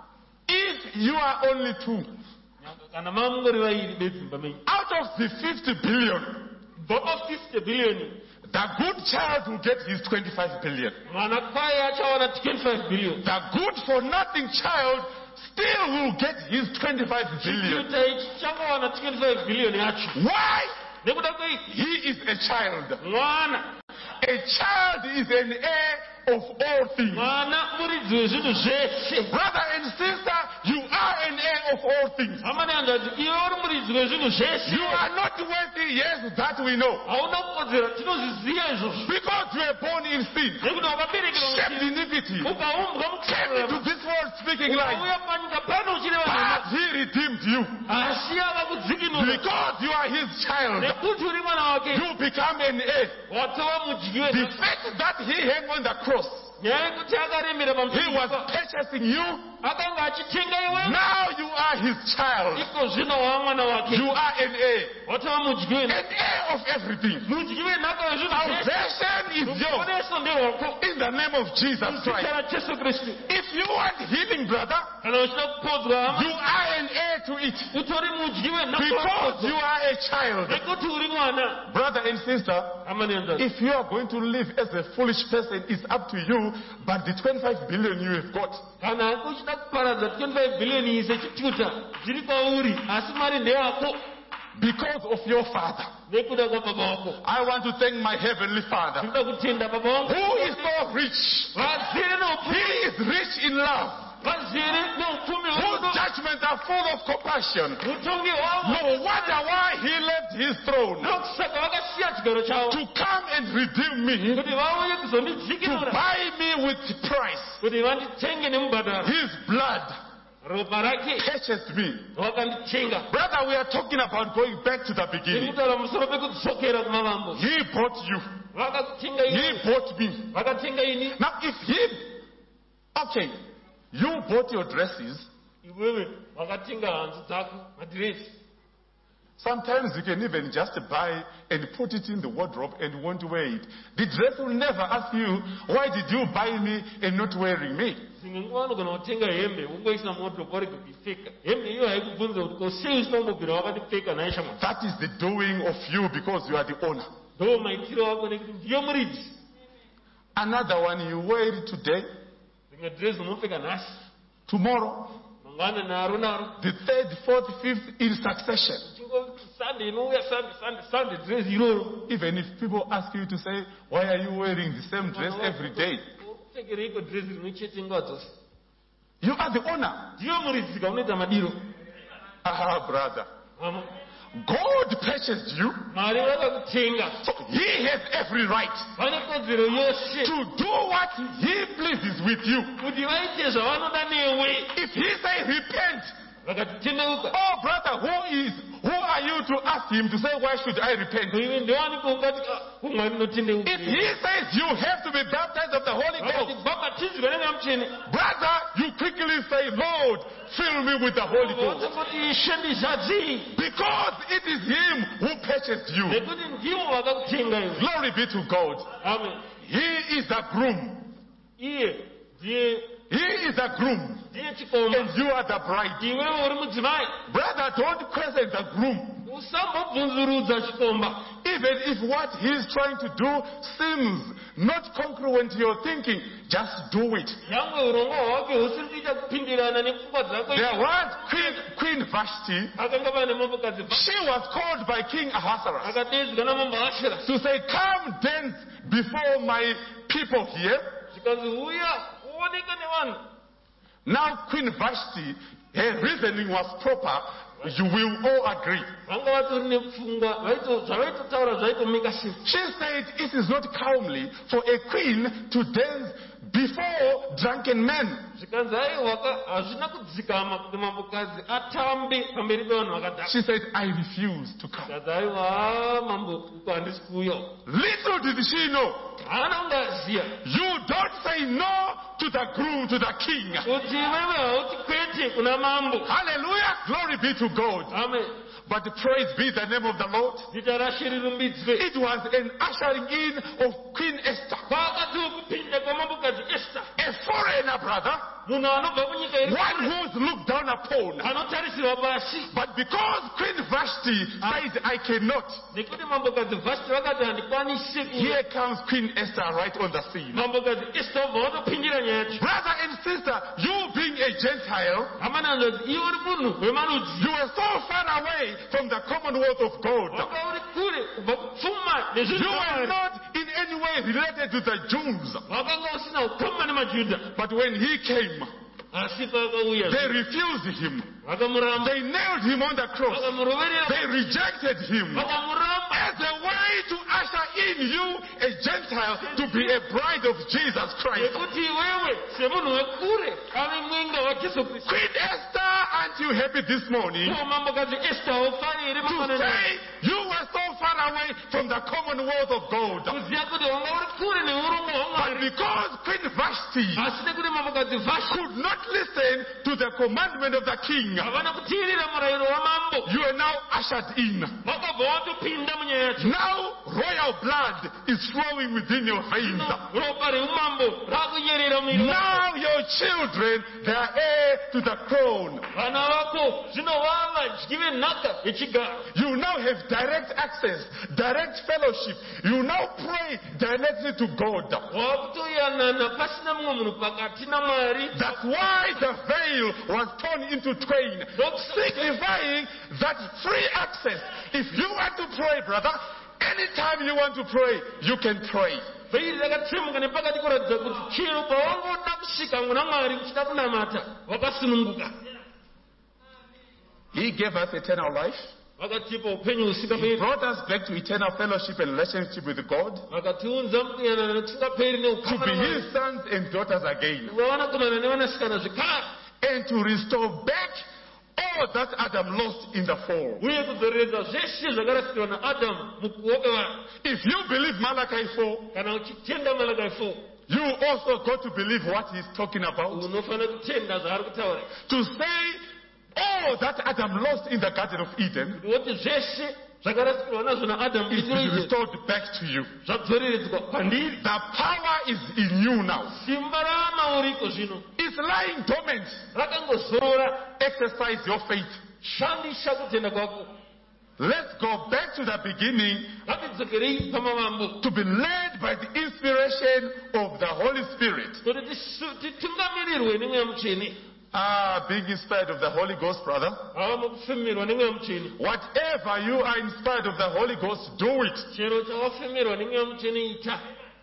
if you are only two, Kana mamungori vairi bedzi pamenyu. out of the fifty billion, Baba fifty billion. the good child will get his twenty-five billion. Mwana kwaye achawana twenty-five billion. The good for nothing child still will get his twenty-five billion. Chituta ichi chakawana twenty-five billion yacho. Why? Nekuda kwei He is a child. mwana. A child is an heir of all things. Mwana muridzi wezvinhu zveshe. Brother and sister, you are an heir of all things. Hama nehanda kuti iwe uri muridzi wezvinhu zveshe. You are not worthy, yes, that we know. Hauna kukodzera, tinozviziva izvozvo. Because you were born in sin, Nekuti wakaberekerwa shaped muchivi. in iniquity, Ukaumbwa came into mukurema. this world speaking lies. Ukauya panyika pano uchireva But nhema. he redeemed you. Asi ava kudzikinura. Because you are his child, Nekuti uri mwana wake. you become an heir. Watova mudyi The wenhaka. fact that he hung on the cross, Nyaya yekuti akaremera he was pamutsipa. purchasing you. Akanga achitenga iwe. Now you are his child. Iko zvino wamwana wake. You are an heir. Watova mudyi wenhaka. An heir of everything. Mudyi wenhaka wezvinhu zveshe. Salvation is yours. Ruponeso ndehwako. In the name of Jesus Christ. Muzita raJesu Kristu. If you want healing, brother, Kana uchida kupodzwa hama. you are an heir to it. Utori mudyi wenhaka. Because you are a child. Nekuti uri mwana. Brother and sister, Hama nehanda. if you are going to live as a foolish person, it's up to you. But the twenty-five billion you have got, Kana uchida kuparadza twenty-five billion sechituta. Zviri kwauri. Asi mari ndeyako. because of your father. Nekuda kwababa wako. I want to thank my heavenly Father, Ndinoda kutenda baba wangu. who is so rich. Vazere He neupfumi. is rich in love, Vazere neupfumi whose hwako. judgments are full of compassion. Utongi hwavo. No wonder why he left his throne Ndokusaka vakasiya chigaro chavo. to come and redeem me, Kuti vauye to kuzondidzikinura. buy me with price. Kuti vanditenge nemubhadharo. His blood Ropa rake purchased me. wakanditenga. Brother, we are talking about going back to the beginning. Ndikutaura musoro pekudzokera kumavambo. He bought you. Vakakutenga He ini. bought me. Vakatenga ini. Now, if he Okay, you bought your dresses. iwewe wakatenga hanzu dzako madhiresi. Sometimes you can even just buy and put it in the wardrobe and won't wear it. The dress will never ask you, why did you buy me and not wearing me? Dzimwe nguva vanogona kutenga hembe ungoisa modhropu warege kuipfeka. Hembe iyo haikubvunza kuti ko sei usina kumbobvira wakatipfeka naye shamwari. That is the doing of you because you are the owner. Ndo maitiro wako nekuti ndiyo muridzi. Another one you wear it today, Rimwe dhirezi unopfeka nhasi, tomorrow, mangwana naro naro. the third, fourth, fifth in succession. Sunday inouya Sunday Sunday Sunday dress iroro. Even if people ask you to say, why are you wearing the same dress every day? Upfekereiko dress rimwe chete nguva dzose. You are the owner. Ndiyo muridzika unoita madiro. Ah, brother. Mama. God purchased you, Mwari vakakutenga. so He has every right Vane kodzero yose to do what He pleases with you. kuti vaite zvavanoda newe. If He say repent, Vakatitendeuka. oh brother, who is who are you to ask Him to say why should I repent? Iwe ndowaniko ungati kumwari notendeuka. If He says you have to be baptized of the Holy Vakati Ghost, bhabhatidzwa nemweya mutsvene. brother, you quickly say, Lord, fill me with the Holy Ghost. Votongoti ishe ndizadzei. Because it is Him who purchased you. Nekuti ndivo vakakutenga iwe. Glory be to God. Amen. He is the groom. Iye ndiye He is the groom. ndiye chikomba. And you are the bride. Iwewe uri mudzimai. Brother, don't question the groom. Usambobvunzurudza chikomba. Even if what he's trying to do seems not congruent to your thinking, just do it. Nyangwe urongwa hwake husiri kuita kupindirana nepfungwa dzako. There was Queen, Queen Vashti. Akanga pane mambokadzi. She was called by King Ahasuerus Akadedzwa namambo Ashera. to say, come dance before my people here. Zvikanzi uya uoneke nevanhu. Now Queen Vashti, her reasoning was proper. You will all agree. Vanga vatori nepfungwa vaito zvavaitotaura zvaitomeka sense. She said it is not calmly for a queen to dance before drunken men. Zvikanzi aiwa hazvina kudzikama kuti mambokadzi atambe pamberi pevanhu vakadhaka. She said, I refuse to come. Zvikanzi aiwa mambo uko handisi kuuya. Little did she know, Haana kungaziya you don't say no to the groom, to the king. kuti iwewe hauti kwete kuna mambo. Hallelujah. Glory be to God. Amen. But praise be the name of the Lord. Zita rashe rirumbidzwe. It was an ushering in of Queen Esther, Kwakati kupinda kwamambokadzi Esther. a foreigner, brother, Munhu anobva kunyika iri one kure. who's looked down upon. Anotarisirwa pasi. But because Queen Vashti said, I cannot, Nekuti mambokadzi Vashti vakati handikwanisi kuuya. here comes Queen Esther right on the scene. Mambokadzi Esther vobva vatopindira nyaya yacho. Brother and sister, you being a Gentile, Hamananza kuti iwe uri munhu wemarudzi. you were so far away from the commonwealth of God. Wanga uri kure kubva kupfuma nezvinhu You were zvaMwari. not in any way related to the Jews. Wakanga usina ukama nemaJudha. But when he came, Asi pakauya they refused him. vakamuramba. They nailed him on the cross. Vakamuroverera. They rejected him. Vakamuramba. As a way to usher in you, a Gentile, to be a bride of Jesus Christ. Nekuti iwewe semunhu wekure ave mwenga waJesu Kristu. Queen Esther, aren't you happy this morning Ko mambokadzi Esther ufari here to mangwanani. say you were so far away from the commonwealth of God? Kuziya kuti wanga uri kure neurongwa But hwaMwari. because Queen Vashti Asi nekuti mambokadzi Vashti could not listen to the commandment of the king, havana kuteerera murayiro wamambo. you are now ushered in. Vakabva vatopinda munyaya yacho. Now royal blood is flowing within your veins. Ropa reumambo rakunyerera mumwiri wako. Now your children, they are heir to the crown. Vana vako zvinovava dyive nhaka yechigaro. You now have direct access, direct fellowship. You now pray directly to God. Wakutoyanana pasina mumwe munhu pakati naMwari. That's why the veil was torn into twain, signifying that free access. If you want to pray, brother, anytime you want to pray, you can pray. Vhiri rakatsemuka nepakati kuratidza kuti chero pawangoda kusvika muna Mwari uchida kunamata wakasununguka. He gave us eternal life. Vakatipa upenyu He husingaperi. brought us back to eternal fellowship and relationship with God, Vakatiunza mukuyanana nekusingaperi to neukama be naMwari. His sons and daughters again, Vavanakomana nevanasikana zvekare. and to restore back all that Adam lost in the fall. Uye kudzoreredza zveshe zvakarasikirwa naAdamu mukuva kwevanhu. If you believe Malachi four, Kana uchitenda Malachi four, You also got to believe what he's talking about. unofanira kutenda zvaari kutaura. To say all that Adam lost in the Garden of Eden Kuti zveshe zvakarasikirwa nazvo naAdamu is mudiro iri restored back to you. zvadzoreredzwa kwandiri. The power is in you now. Simba ramauriko zvino It's lying dormant. rakangozorora. Exercise your faith. Shandisa kutenda kwako. Let's go back to the beginning Ngatidzokerei pamavambo to be led by the inspiration of the Holy Spirit. kuti tisu- titungamirirwe nemweya mutsvene. Ah, being inspired of the Holy Ghost, brother. Hava mukufemerwa nemweya mutsvene. Whatever you are inspired of the Holy Ghost, do it. Chero chawafemerwa nemweya mutsvene ita.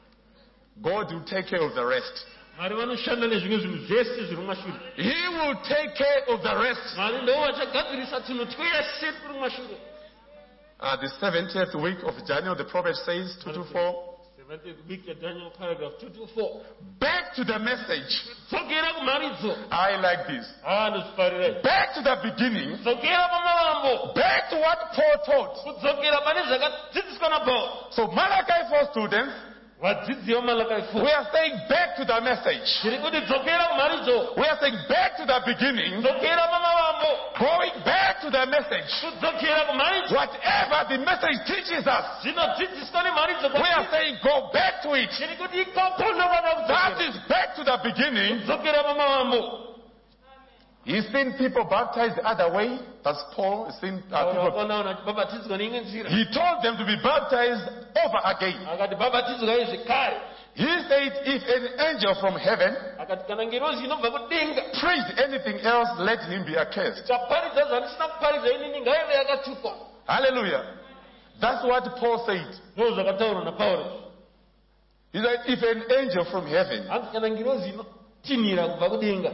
God will take care of the rest. Mwari vanoshanda nezvimwe zvinhu zvese zviri mumashure. He will take care of the rest. Mwari ndivo vachagadzirisa tunhu twese turi mumashure. Uh, the seventieth week of Daniel, the prophet says, two to four. seventieth week ya Daniel paragraph two to four. Back to the message. Dzokera kumharidzo. I like this. Ah, ndozvifarira. Back to the beginning. Dzokera pamavambo. Back to what Paul taught. Kudzokera pane zvakadzidziswa naPauro. So Malachi four students, Vadzidzi veMalachi four. we are saying back to the message. Tiri kuti dzokera kumharidzo. We are saying back to the beginning. Dzokera pamavambo. Going back to the message. Kudzokera kumharidzo. Whatever the message teaches us, Zvinodzidziswa nemharidzo. we are saying go back to it. Tiri kuti ikoko ndokwana That kudzokera. is back to the beginning. Kudzokera pamavambo. He's seen people baptized the other way. That's Paul. He's seen uh, people. Vakaona vachibhabhatidzwa neimwe nzira. He told them to be baptized over again. Akati bhabhatidzwai zvekare. He said, if an angel from heaven Akati kana ngerozi inobva kudenga preached anything else, let him be accursed. taparidza zvandisina kuparidza inini ngaive yakatukwa. Hallelujah. That's what Paul said. Ndizvo zvakataurwa naPauro. He said, if an angel from heaven, Hanzi kana ngerozi inotinhira kubva kudenga,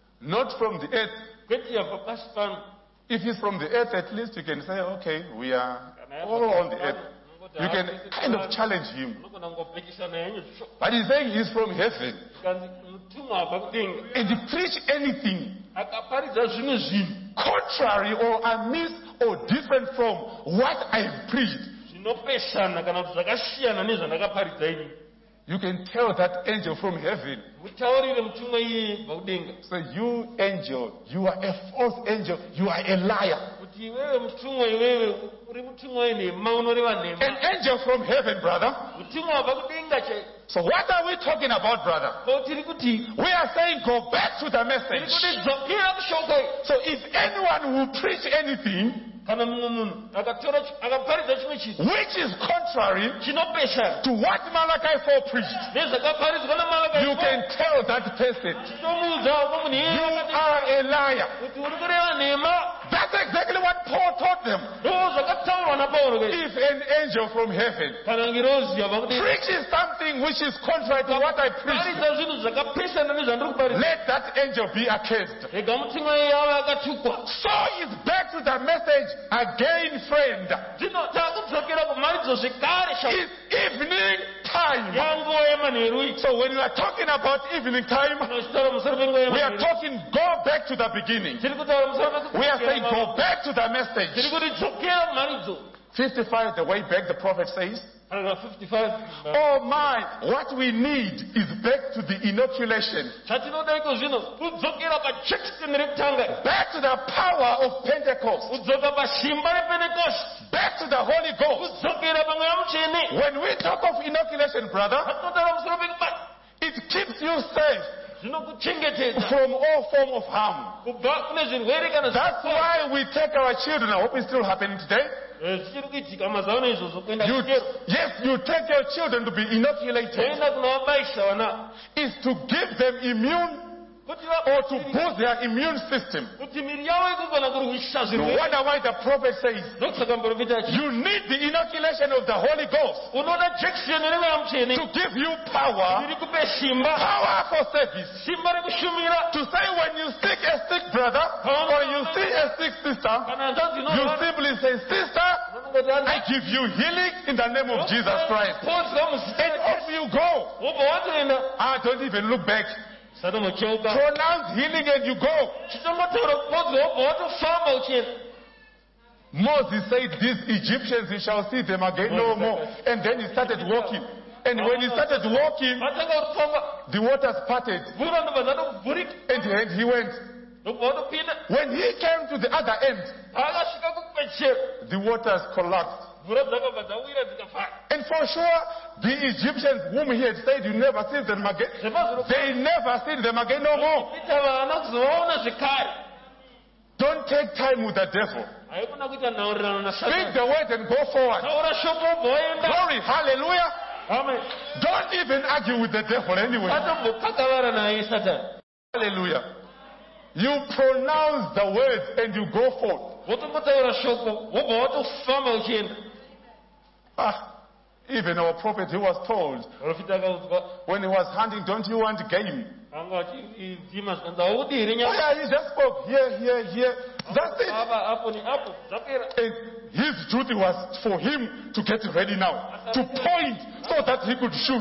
not from the earth, kwete yabva pasi pano. if he's from the earth, at least you can say, okay, we are all on the earth. You can kind of challenge him. Unogona kungopekesana henyu zvisho. But he's saying he's from heaven. Kanzi mutumwa wabva kudenga And he preach anything akaparidza zvimwe zvinhu contrary or amiss or different from what I have preached. zvinopesana kana kuti zvakasiyana nezvandakaparidza inini. You can tell that angel from heaven. Mutaurire mutumwa iyeye kubva kudenga Say, you angel, you are a false angel, you are a liar. kuti iwewe mutumwa iwewe uri mutumwa wenhema unoreva An nhema. angel from heaven, brother. Mutumwa wabva kudenga chaiwo. So what are we talking about, brother? Ko tiri kuti We are saying go back to the tiri message. kuti dzokera kushoko. So if anyone will preach anything Kana mumwe munhu akatora chi- akaparidza chimwe chinhu which is contrary chinopesana to what Malachi four preached, nezvakaparidzwa you naMalachi can tell that person, chitomuudza ko munhu you iyeye are a liar. kuti uri kureva nhema. That's exactly what Paul taught them. Ndo zvakataurwa naPauro. If an angel from heaven Kana ngirozi yabva kudenga preaches something which is contrary to what I preached, paridza zvinhu zvakapesana nezvandiri kuparidza, let that angel be accursed. rega mutumwa iyeye ave akatukwa. So it's back to the message again, friend. Zvino takudzokera kumharidzo zvekare sha It's evening time. yanguva yemanheru iyi. So when we are talking about evening time, Tinochitaura musoro penguva we are yemanheru. talking go back to the beginning. Tiri kutaura musoro We are saying pekudzokera. go back to the Tiri message. kuti dzokera kumharidzo. fifty-five, the way back, the prophet says, Paragraph fifty-five. oh my, what we need is back to the inoculation, Chatinoda iko zvino kudzokera pajekiseni rekutanga, back to the power of Pentecost, kudzoka pasimba repentekosti, back to the Holy Ghost. kudzokera pamweya mutsvene. When we talk of inoculation, brother, Patinotaura musoro pekubata, it keeps you safe zvinokuchengetedza from all form of harm. kubva kune zvirwere kana That's why we take our children. I hope it's still happening today. zvichiri kuitika mazuva ano izvozvo kuenda You, kuchero. yes, you take your children to be inoculated. Toenda kunovabaisa vana Is to give them immune kuti or to va- boost their immune system. kuti miri yavo ikugona kurwisa No zvirwere. wonder why the prophet says Ndokusaka muprofita achi you need the inoculation of the Holy Ghost unoda jekiseni remweya mutsvene to give you power, riri kupe simba, power for service. simba rekushumira. To say when you seek a sick brother or you see a sick sister, Kana nzanzi you inorwara, simply say, sister, unongoti I hanzi, give you healing in the name of Jesus Christ. podzwa muzita And rake. off you go. Wobva watoenda I don't even look back. satombocheuka Pronounce healing and you go. chitongotaura kupodzwa wobva watofamba uchienda. Moses said, these Egyptians, you shall see them again no more. And then he started walking. And when he started walking, vatanga kufamba the waters parted. mvura ndobva dzatokuvhurika And, and he went. ndobva watopinda. When he came to the other end, paakasvika kupechero the waters collapsed. mvura dzakabva dzawira dzikafara. And for sure, the Egyptians whom he had said you never see them again, they never see them again no more. ita vana kuzovaona zvekare. Don't take time with the devil. haikuna kuita nhaurirano na Speak Satani. the word and go forward. taura shoko ubva waenda. Glory, hallelujah. amen. Don't even argue with the devil anyway. atombokakavara naye Satani. Hallelujah. You pronounce the words and you go forth. wotombotaura shoko wobva watofamba uchienda. Ah, even our prophet, he was told profita akaudzwa when he was hunting, don't you want game? anga achidzima zvikanzi haudiri Oh nyama. yeah, he just spoke here, here, here. That's it. ava apo neapo zvapera. And his duty was for him to get ready now, to point so that he could shoot.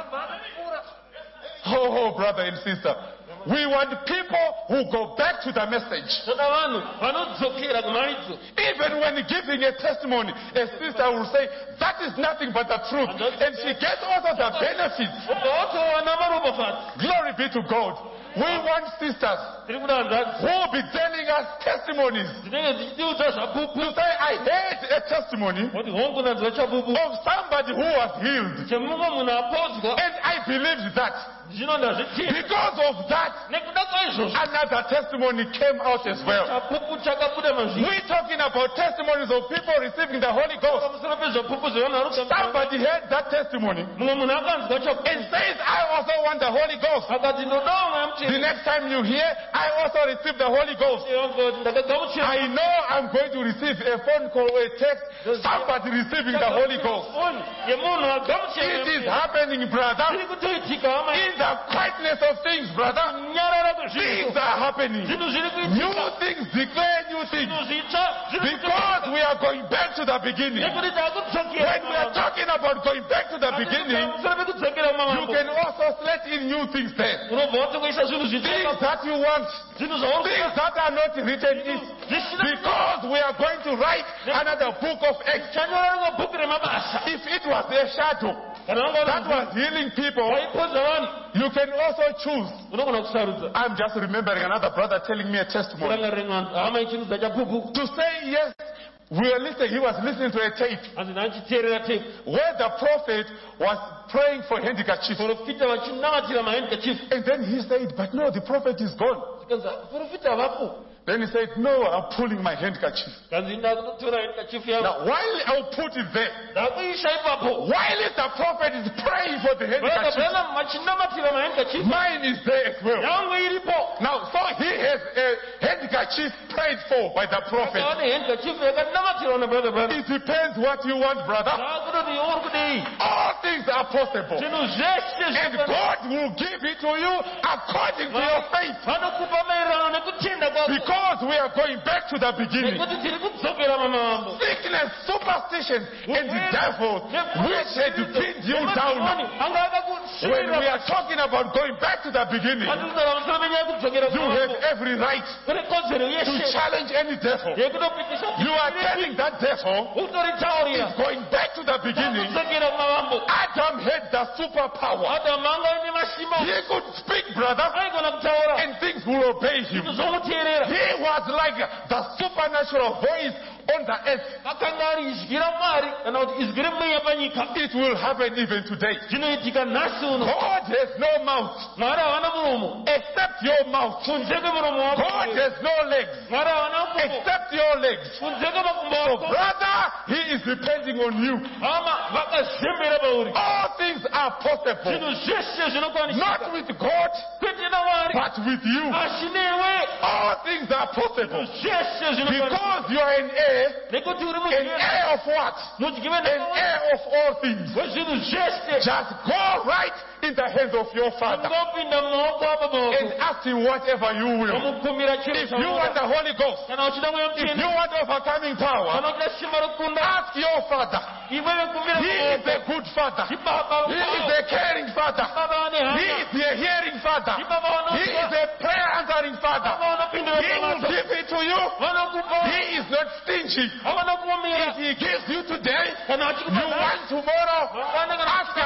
Oh, oh, brother and sister, we want people who go back to the message. toda vanhu vanodzokera kumaridzo. Even when giving a testimony, a sister will say, that is nothing but the truth. And she gets also the benefits. obva watowana maropafadzo. Glory be to God. We want sisters tiri kuda hanzvadzi who will be telling us testimonies. dzinenge dzichitiudza To zvapupu. say, I heard a testimony kuti hongu nanzwa chapupu of somebody who was healed. chemumwe munhu apodzwa. And I believed that. zvinonda zvitii. Because of that, nekuda kwaizvozvo another testimony came out as well. chapupu chakabuda mazviri. We're talking about testimonies of people receiving the Holy Ghost. pamusoro pezvapupu zvevanhu vari kutamba. Somebody heard that testimony mumwe munhu akanzwa chapupu and says, I also want the Holy Ghost. akati ndodawo mweya The mutsvene. next time you hear, I also received the Holy Ghost. kuti ndakagamuchira. I know I'm going to receive a phone call or a text, somebody receiving the Holy Ghost. foni yemunhu agamuchira. It is happening, brother. zviri kutoitika hama. In the quietness of things, brother. nyarara Things kwezvinhu. are happening. zvinhu zviri New kuitika. things, declare new things. zvinhu zvitsva zviri Because kuitika. we are going back to the beginning. nekuti takudzokera. When we are talking about going back to the beginning, pamusoro pekudzokera you mumamambo. can also let in new things there. unobva watokuisa zvinhu Things zvitsva. that you want, zvinhu things zvauri that are not written in. Because we are going to write another book of Acts. chanyorerwa bhuku remabasa. If it was a shadow kana vanga that was healing people, waipodza vanhu you can also choose. unogona kusarudza. I'm just remembering another brother telling me a testimony. kurangarire mwanhu hama ichinudza chapupu. To say yes, we were listening, he was listening to a tape hanzi ndachiteerera tepu. where the prophet was praying for handkerchief. profita vachinamatira mahandkerchief. And then he said, but no, the prophet is gone. zikanzi profita vapo. Then he said, no, I'm pulling my handkerchief. kanzi ndakutotora handkerchief yangu. Now, while I'll put it there, ndakuisha ipapo. while the prophet is praying for the handkerchief, vakabvana machinamatira mahandkerchief. mine is there as well. yangu iripo. Now, so he has a handkerchief prayed for by the prophet. akaone handkerchief yakanamatira na brother brother. It depends what you want, brother. zvakutoti uri kudii. All things are possible. zvinhu zveshe And zviri- God will give it to you according to your faith. vanokupa maererano nekutenda kwako. Because we are going back to the beginning. nekuti tiri kudzokera mamambo. Sickness, superstition, and the devil which had pinned you down. anga When we akakusvira. are talking about going back to the beginning, hatitaura musoro penyaya yekudzokera you have kumambo. every right kune kodzero to yeshe challenge any devil. yekutopikisa. You are telling that devil utoritaurira. going back to the beginning. kudzokera kumamambo. Adam had the superpower. adamu anga ine masimba. He could speak, brother, aigona kutaura. and things will obey him. zvomuteerera. He was like the supernatural voice on the earth. akanga ari izwi ramwari kana kuti izwi remweya panyika. It will happen even today. zvinoitika nhasi uno. God has no mouth mwari havana muromo except your mouth. kunze kwemuromo wako. God has no legs mwari havana makumbo except your legs. kunze kwemakumbo So, wako. brother, he is depending on you. hama vakazembera pauri. All things are possible. zvinhu zveshe Not zvinokwanisika. with God, kwete namwari but with you. asi newe. All things are possible. zveshe zvinokwanisika. Because you are an heir, nekuti uri an mudyi heir of what? mudyi An heir of all things. wezvinhu zveshe. Just go right in the hands of your Father ungopinda mumaoko apa and maoko. ask him whatever you will. wamukumbira chiro If you want the chaunoda. Holy Ghost, kana uchida mweya if you mutsvene. want overcoming power, kana uchida simba rokunda. ask your Father. iwe vekumbira He is a maoko. good Father. chibaba He is a caring Father. baba vane He hanya. is a hearing Father. chibaba He is vanozwa. a prayer answering Father. baba vanopindura He will pamaso. give it to you. vanokupa. He is not stingy. havana If kuumira. He gives you today, kana you achikupa want tomorrow, ask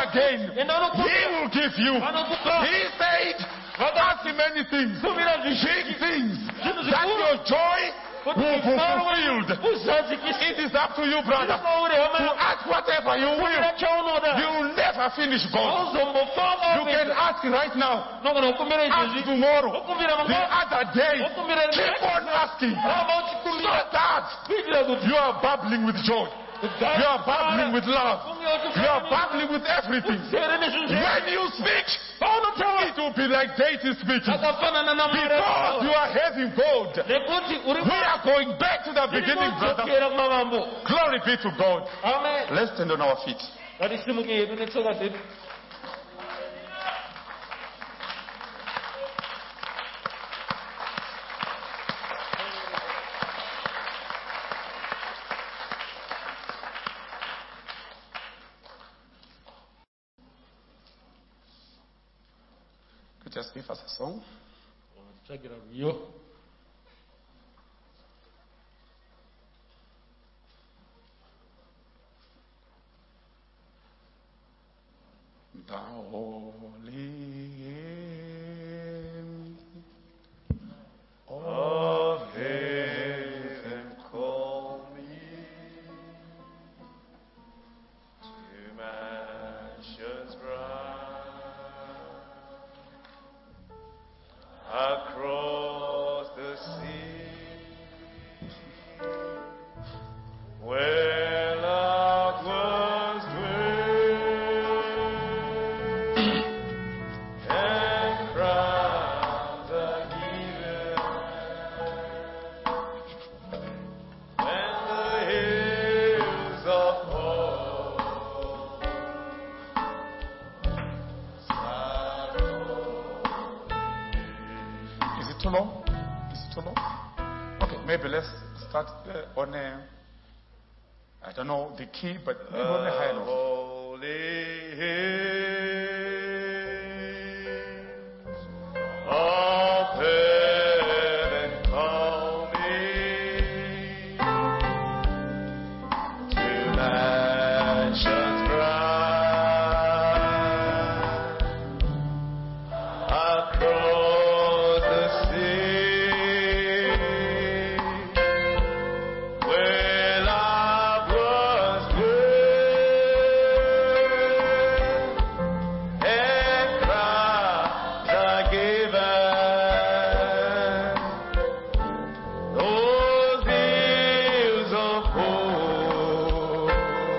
again. He will give you. He said, ask him many things, big things, that your joy will be fulfilled. It is up to you, brother, to ask whatever you will. You will never finish God. You can ask right now, ask tomorrow, the other day. Keep on asking, so that you are bubbling with joy. You are bubbling with love. You are bubbling with everything. When you speak, it will be like David speaking. Because you are having gold. We are going back to the beginning, brother. Glory be to God. Amen. Let's stand on our feet. Just give us a song. The holy hymn of heaven call me to mansions bright. Across the sea, where loved ones dwell, and crowns are given, when the hills of hope too long? Is it too long? Okay, maybe let's start uh, on a, I don't know the key, but maybe on a high note. Holy hymns of heaven call me to mansions bright, across the where love was good, and crowns are given, those hills of hope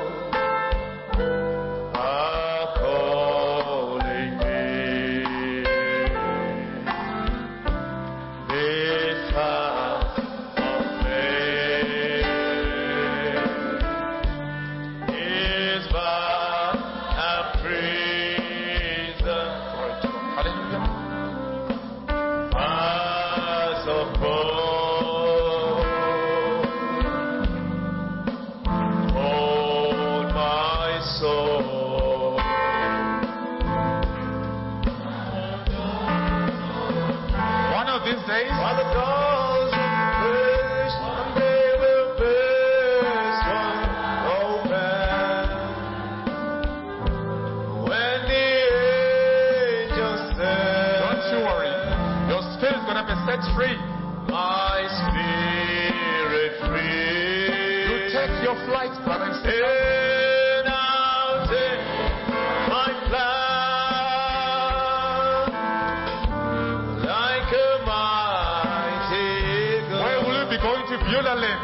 are calling me. This house of faith is but a prison. Hallelujah. House of hope, hold my soul. One of these days, while the doors will burst, and they will burst wide open, when the angels say, don't you worry, your spirit's gonna be set free. My spirit free. You take your flight, brother and sister. And I'll take my flight like a mighty eagle. Where will you be going to Beulah Land?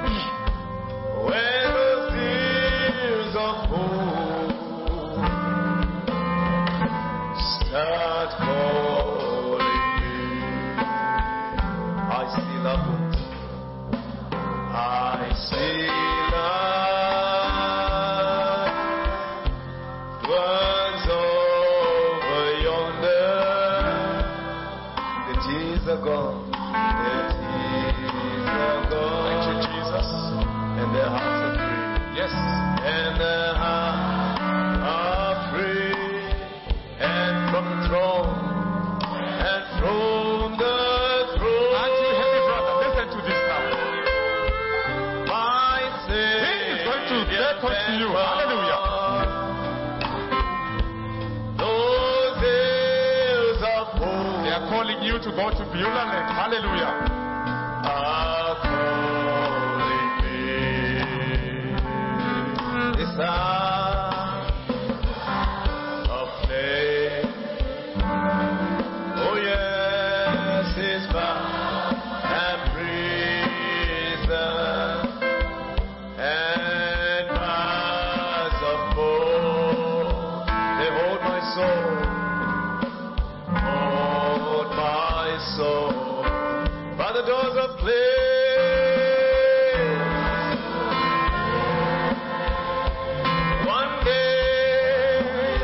When the tears of hope start calling me, I see love. I see love burns over yonder. The tears are gone. The tears are gone. Thank you, Jesus. And the hearts are free. Yes. And the hearts are free. And from the throne. And from the throne. Aren't you happy, brother? Listen to this now. My Savior. He is going to beckon to you. Hallelujah. calling you to go to Beulah Land. Hallelujah. Are calling me. It's hour of faith. Oh yes, it's bound and prison and bars of gold. They hold my soul. Hold my soul by the doors of clay. One day,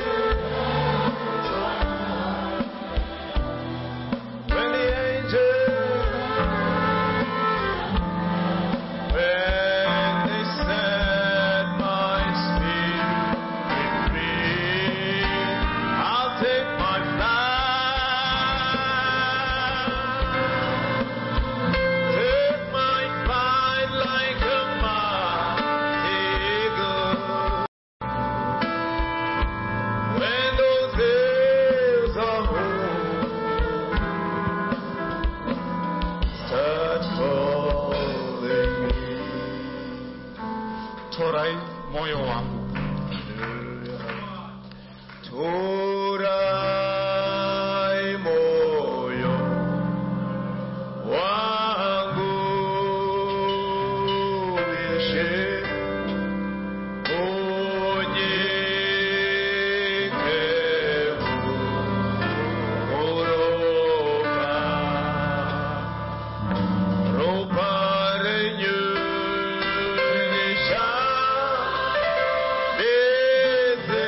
when the angels, when they set my spirit free, I'll take my flight. Take my flight like a mighty eagle. When those days of old start calling me. Torai moyo wangu. Torai moyo wangu ishe unyenyekevu oropa ropa renyunyisha beze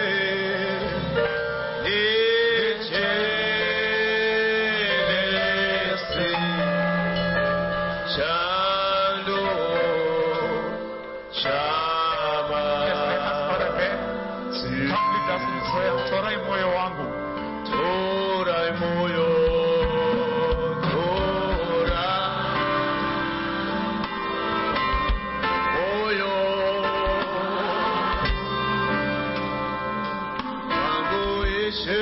ichelesi chando chama Yes, let us start again. Come lead us in prayer. Torai moyo wangu. Torai moyo, tora moyo wangu ishe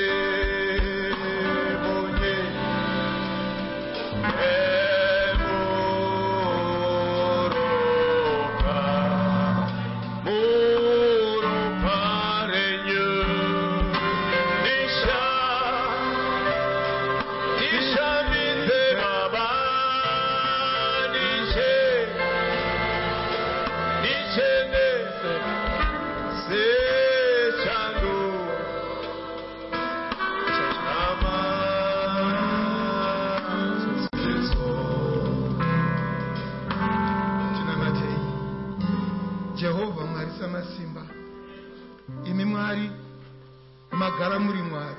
monye emoroka moroka renyu nisha nisha mite baba nishe nishe nese se changu chama seso. Tinamatei Jehova Mwari Samasimba, imi Mwari magara muri Mwari,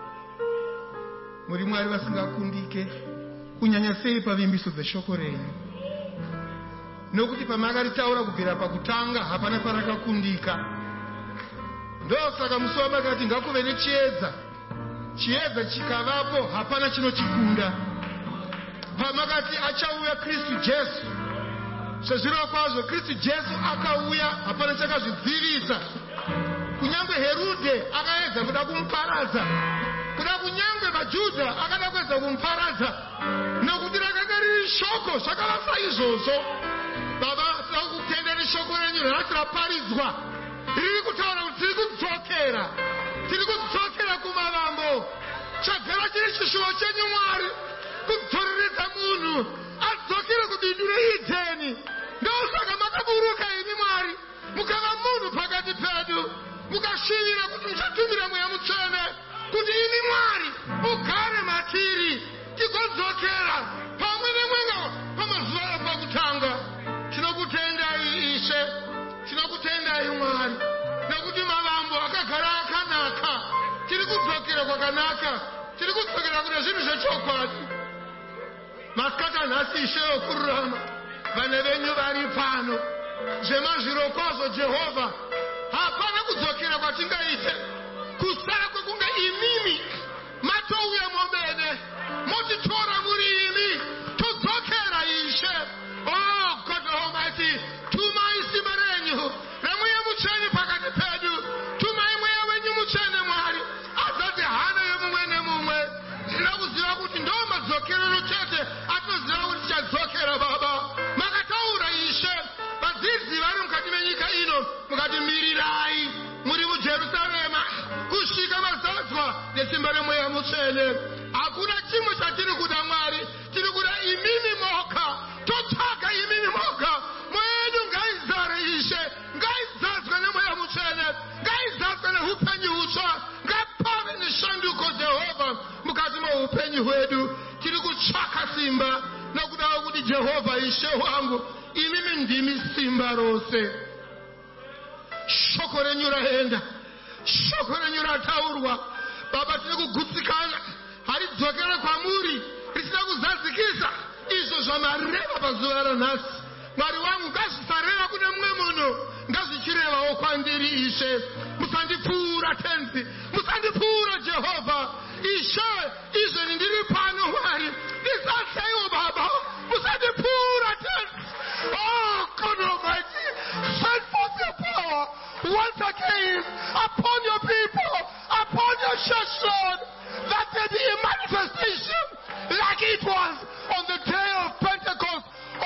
muri Mwari vasingakundike, kunyanya sei pavimbiso dzeshoko renyu, nokuti pamakaritaura kubvira pakutanga hapana parakakundika. Ndosaka musi wamakati ngakuve nechiedza, chiedza chikavapo hapana chinochikunda. Pamakati achauya Kristu Jesu, sezviro kwazvo Kristu Jesu akauya hapana chakazvidzivisa. Kunyangwe Herode akaedza kuda kumuparadza, kuda kunyangwe vaJudha akada kuedza kumuparadza, nokuti rakanga riri shoko zvakavasa izvozvo. Baba, tinoda kutendera shoko renyu rati raparidzwa, riri kutaura kuti tiri kudzokera, tiri kudzokera kumavambo. Chagara chiri chishuvo chenyu Mwari, kudzoreredza munhu adzokere kubindu reIdheni. Ndosaka makaburuka imi Mwari, mukava munhu pakati pedu, mukashivira kuti muchatumira Mweya Mutsvene kuti imi Mwari ugare matiri, tigodzokera pamwe nemwenga pamazuva epakutanga. Tinokutendai Ishe, tinokutendai Mwari, nokuti mavambo akagara akanaka. Tiri kudzokera kwakanaka, tiri kudzokera kune zvinhu zvechokwadi. Masikati nhasi Ishe wokururama, vane venyu vari pano, zvemazviro kwazvo Jehovha, hapana kudzokera kwatingaite kusara kwekunge imimi matouya momene motitora muri imi todzokera Ishe. Oh God Almighty, tumai simba renyu remweya mutsvene pakati pedu, tumai mweya wenyu mutsvene Mwari azadze hana yemumwe nemumwe. Ndinokuziva kuti tikadzokera baba makataura ishe vadzidzi vari mukati menyika ino mukati mirirai muri mujerusarema kusvika mazadzwa nesimba remweya mutsvene. Hakuna chimwe chatiri kuda Mwari, tiri kuda imimi moga, totsvaga imimi moga. Mweya yedu ngaizare ishe, ngaizadzwe nemweya mutsvene, ngaizadzwe neupenyu hutsva, ngapave neshanduko Jehovha mukati meupenyu hwedu. Tiri kutsvaka simba nokuda kwekuti Jehovha ishe wangu imimi ndimi simba rose. Shoko renyu raenda, shoko renyu rataurwa baba, tiri kugutsikana haridzokere kwamuri risina kuzadzikisa izvo zvamareva pazuva ranhasi. Mwari wangu ngazvisareva kune mumwe munhu, ngazvichirevawo kwandiri ishe. Musandipfuura tenzi, musandipfuura Jehovha ishe. Izveni ndiri pano Mwari, ndisasaiwo baba, musandipfuura tenzi. Oh God Almighty, send forth your power once again upon your people, upon your church, Lord, that there be a manifestation like it was on the day of Pentecost.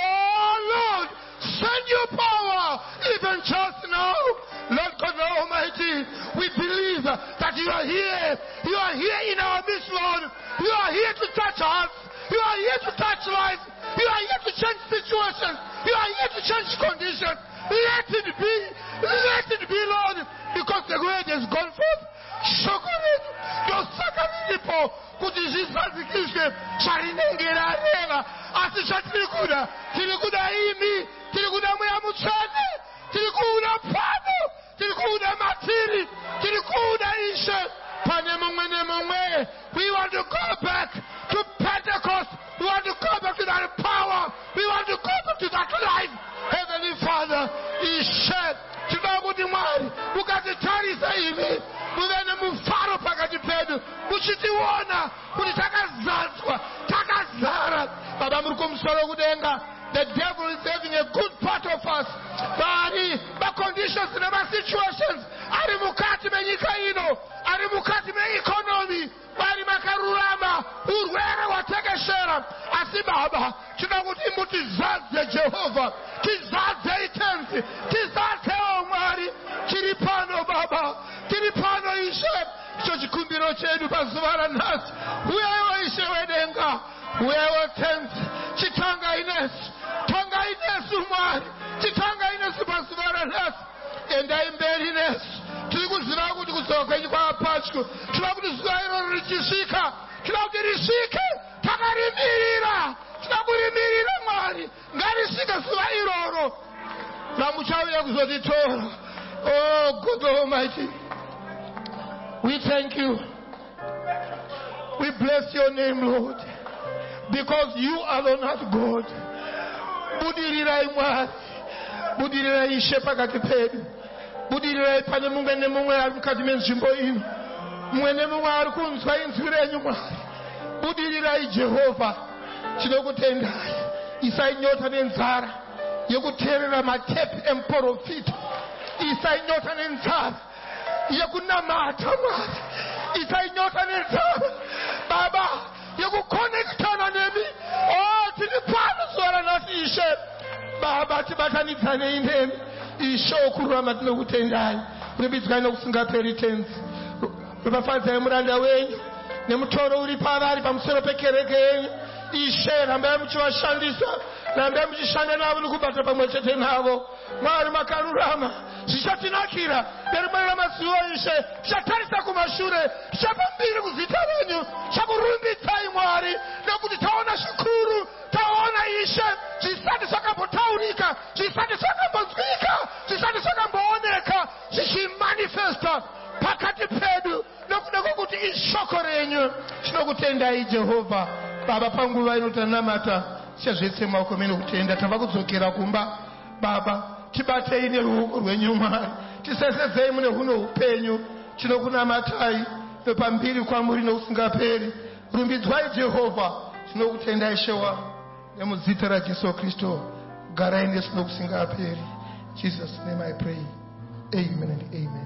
Oh Lord, send your power even just now. Lord God Almighty, we believe that you are here. You are here in our midst, Lord. You are here to touch us. You are here to touch lives. You are here to change situations. You are here to change conditions. Let it be. Let it be, Lord, because the word has gone forth. Shokoretu ndosaka riripo kuti zvisadzikiswe zvarinenge rareva. Asi zvatiri kuda, tiri kuda imi, tiri kuda mweya mutsvene, tiri kuda pano, tiri kuda matiri, tiri kuda ishe pane mumwe nemumwe. We want to go back to Pentecost. We want to go back to that power. We want to go back to that life. Heavenly Father, ishe tinoda kuti Mwari mukatitarisa imi muve nemufaro pakati pedu, muchitiona kuti takazadzwa, takazara. Baba muri kumusoro kudenga, the devil is having a good part of us. Bari maconditions nemasituations ari mukati menyika ino, ari mukati meeconomy, bari makarurama, urwere hwatekeshera. Asi Baba tinoda kuti mutizadze Jehovha, tizadze itenzi, tizadzewo Mwari. Tiri pano Baba, tiri pano ishe. Icho chikumbiro chedu pazuva ranhasi. Uyewo ishe wedenga, uyewo tenzi, chitanga inesu, tanga inesu Mwari, chitanga inesu pazuva ranhasi. Endai mberi nesu. Tiri kuziva kuti kudzoka kwenyu kwapatyo. Tinoda kuti zuva iroro richisvika, tinoda kuti risvike takarimirira, tinoda kurimirira Mwari, ngarisvike zuva iroro ramuchauya kuzotitora. Oh God Almighty, we thank you. We bless your name, Lord, because you alone are God. Budirirai Mwari, budirirai ishe pakati pedu, budirirai pane mumwe nemumwe ari mukati menzvimbo ino, mumwe nemumwe ari kunzwa inzwi renyu Mwari. Budirirai Jehovha, tinokutendai. Isai nyota nenzara yekuteerera matepi emuprofita. Isai nyota nenzara yekunamata Mwari. Isai nyota nenzara Baba yekukonektana nemi. Oh, tiri pano zuva ranhasi ishe. Baba tibatanidzanei nemi ishe wokururama. Tinokutendai. Rimbidzwai nokusingaperi tenzi. Rubafadzai muranda wenyu nemutoro uri pavari pamusoro pekereke yenyu. Ishe rambai muchivashandisa, rambai muchishanda navo nokubata pamwe chete navo. Mwari makarurama, zvichatinakira nerimwe ramazuva ishe. Tichatarisa kumashure, tichapa mbiri kuzita renyu, tichakurumbidzai Mwari nokuti taona zvikuru, taona ishe zvisati zvakambotaurika, zvisati zvakambonzwika, zvisati zvakambooneka zvichimanifesta pakati pedu nokuda kwokuti ishoko renyu. Tinokutendai Jehovha. Baba panguva inotanamata tichazvetse maoko meno kutenda. Tava kudzokera kumba Baba, tibatei neruoko rwenyu Mwari, tisesedzei mune huno upenyu. Tinokunamatai nepambiri kwamuri nokusingaperi. Rumbidzwai Jehovha. Tinokutendai Shewa nemuzita raJesu Kristu. Garai nesu nokusingaperi. Jesus name I pray. Amen and amen.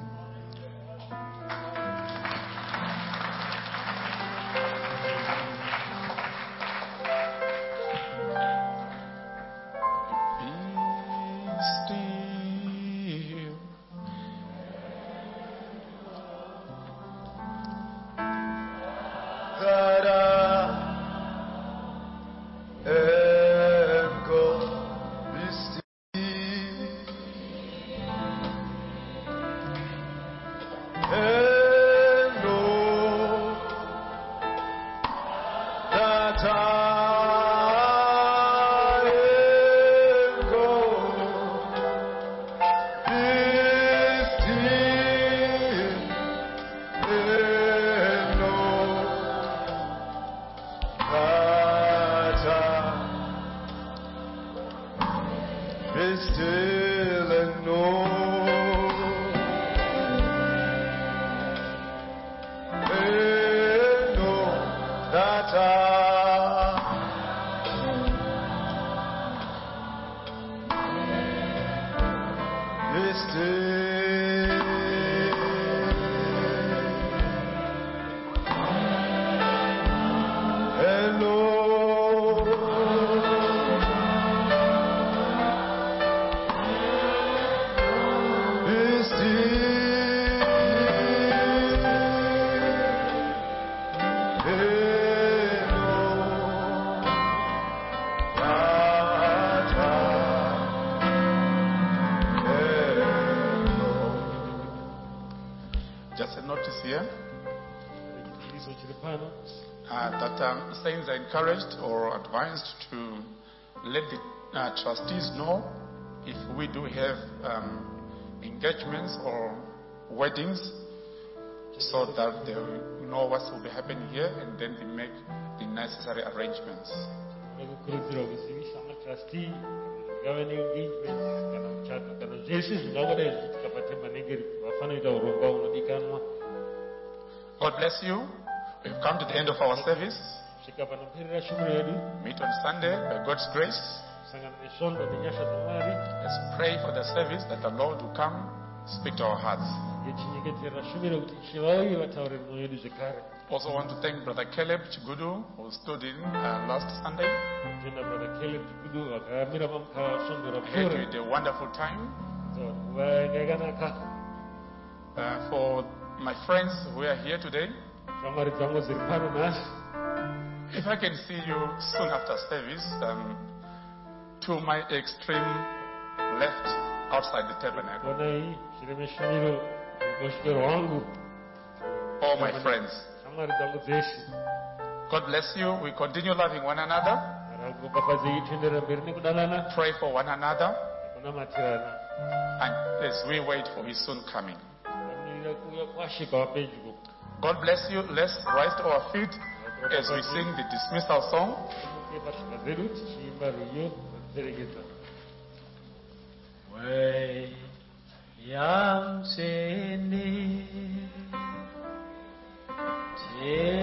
Just a notice here chilizo chiri pano uh, that um, saints are encouraged or advised to let the uh, trustees know if we do have um, engagements or weddings, so that they will know what will be happening here and then they make the necessary arrangements. kukurudzirwa kuzivisha matrustee ngave neengagements kana muchato kana zvese zvingangodai zvichiitika patembanengeri vafanoita urongwa unodikanwa. God bless you. We've come to the end of our service. kusvika panoperera shumiro yedu Meet on Sunday by God's grace. kusangana nesvondo nenyasha dzamwari Let's pray for the service that the Lord will come speak to our hearts. yechinyengeterera shumiro kuti ishe vauye vataure mwoyo yedu zvekare. Also want to thank Brother Caleb Chigudu who stood in uh, last Sunday. tenda brother Caleb Chigudu vakamira pamukasvondo I had rapfuura had a wonderful time. nguva yanga yakanaka. Uh, for my friends who are here today, shamwari dzangu dziri pano nhasi, if I can see you soon after service, um, to my extreme left outside the tabernacle, konai zviri meshumiro ruboshwe rwangu, all my friends, shamwari dzangu dzese, God bless you. We continue loving one another, rakupapadzei tendera mberi nekudanana pray for one another, nekunamatirana and as we wait for His soon coming. amirira kuuya kwasvika wapedyo. God bless you. Let's rise to our feet as we sing the dismissal song. Timuke patsoka dzedu tichiimba rwiyo rwekudzerekedza. Way young Jenny,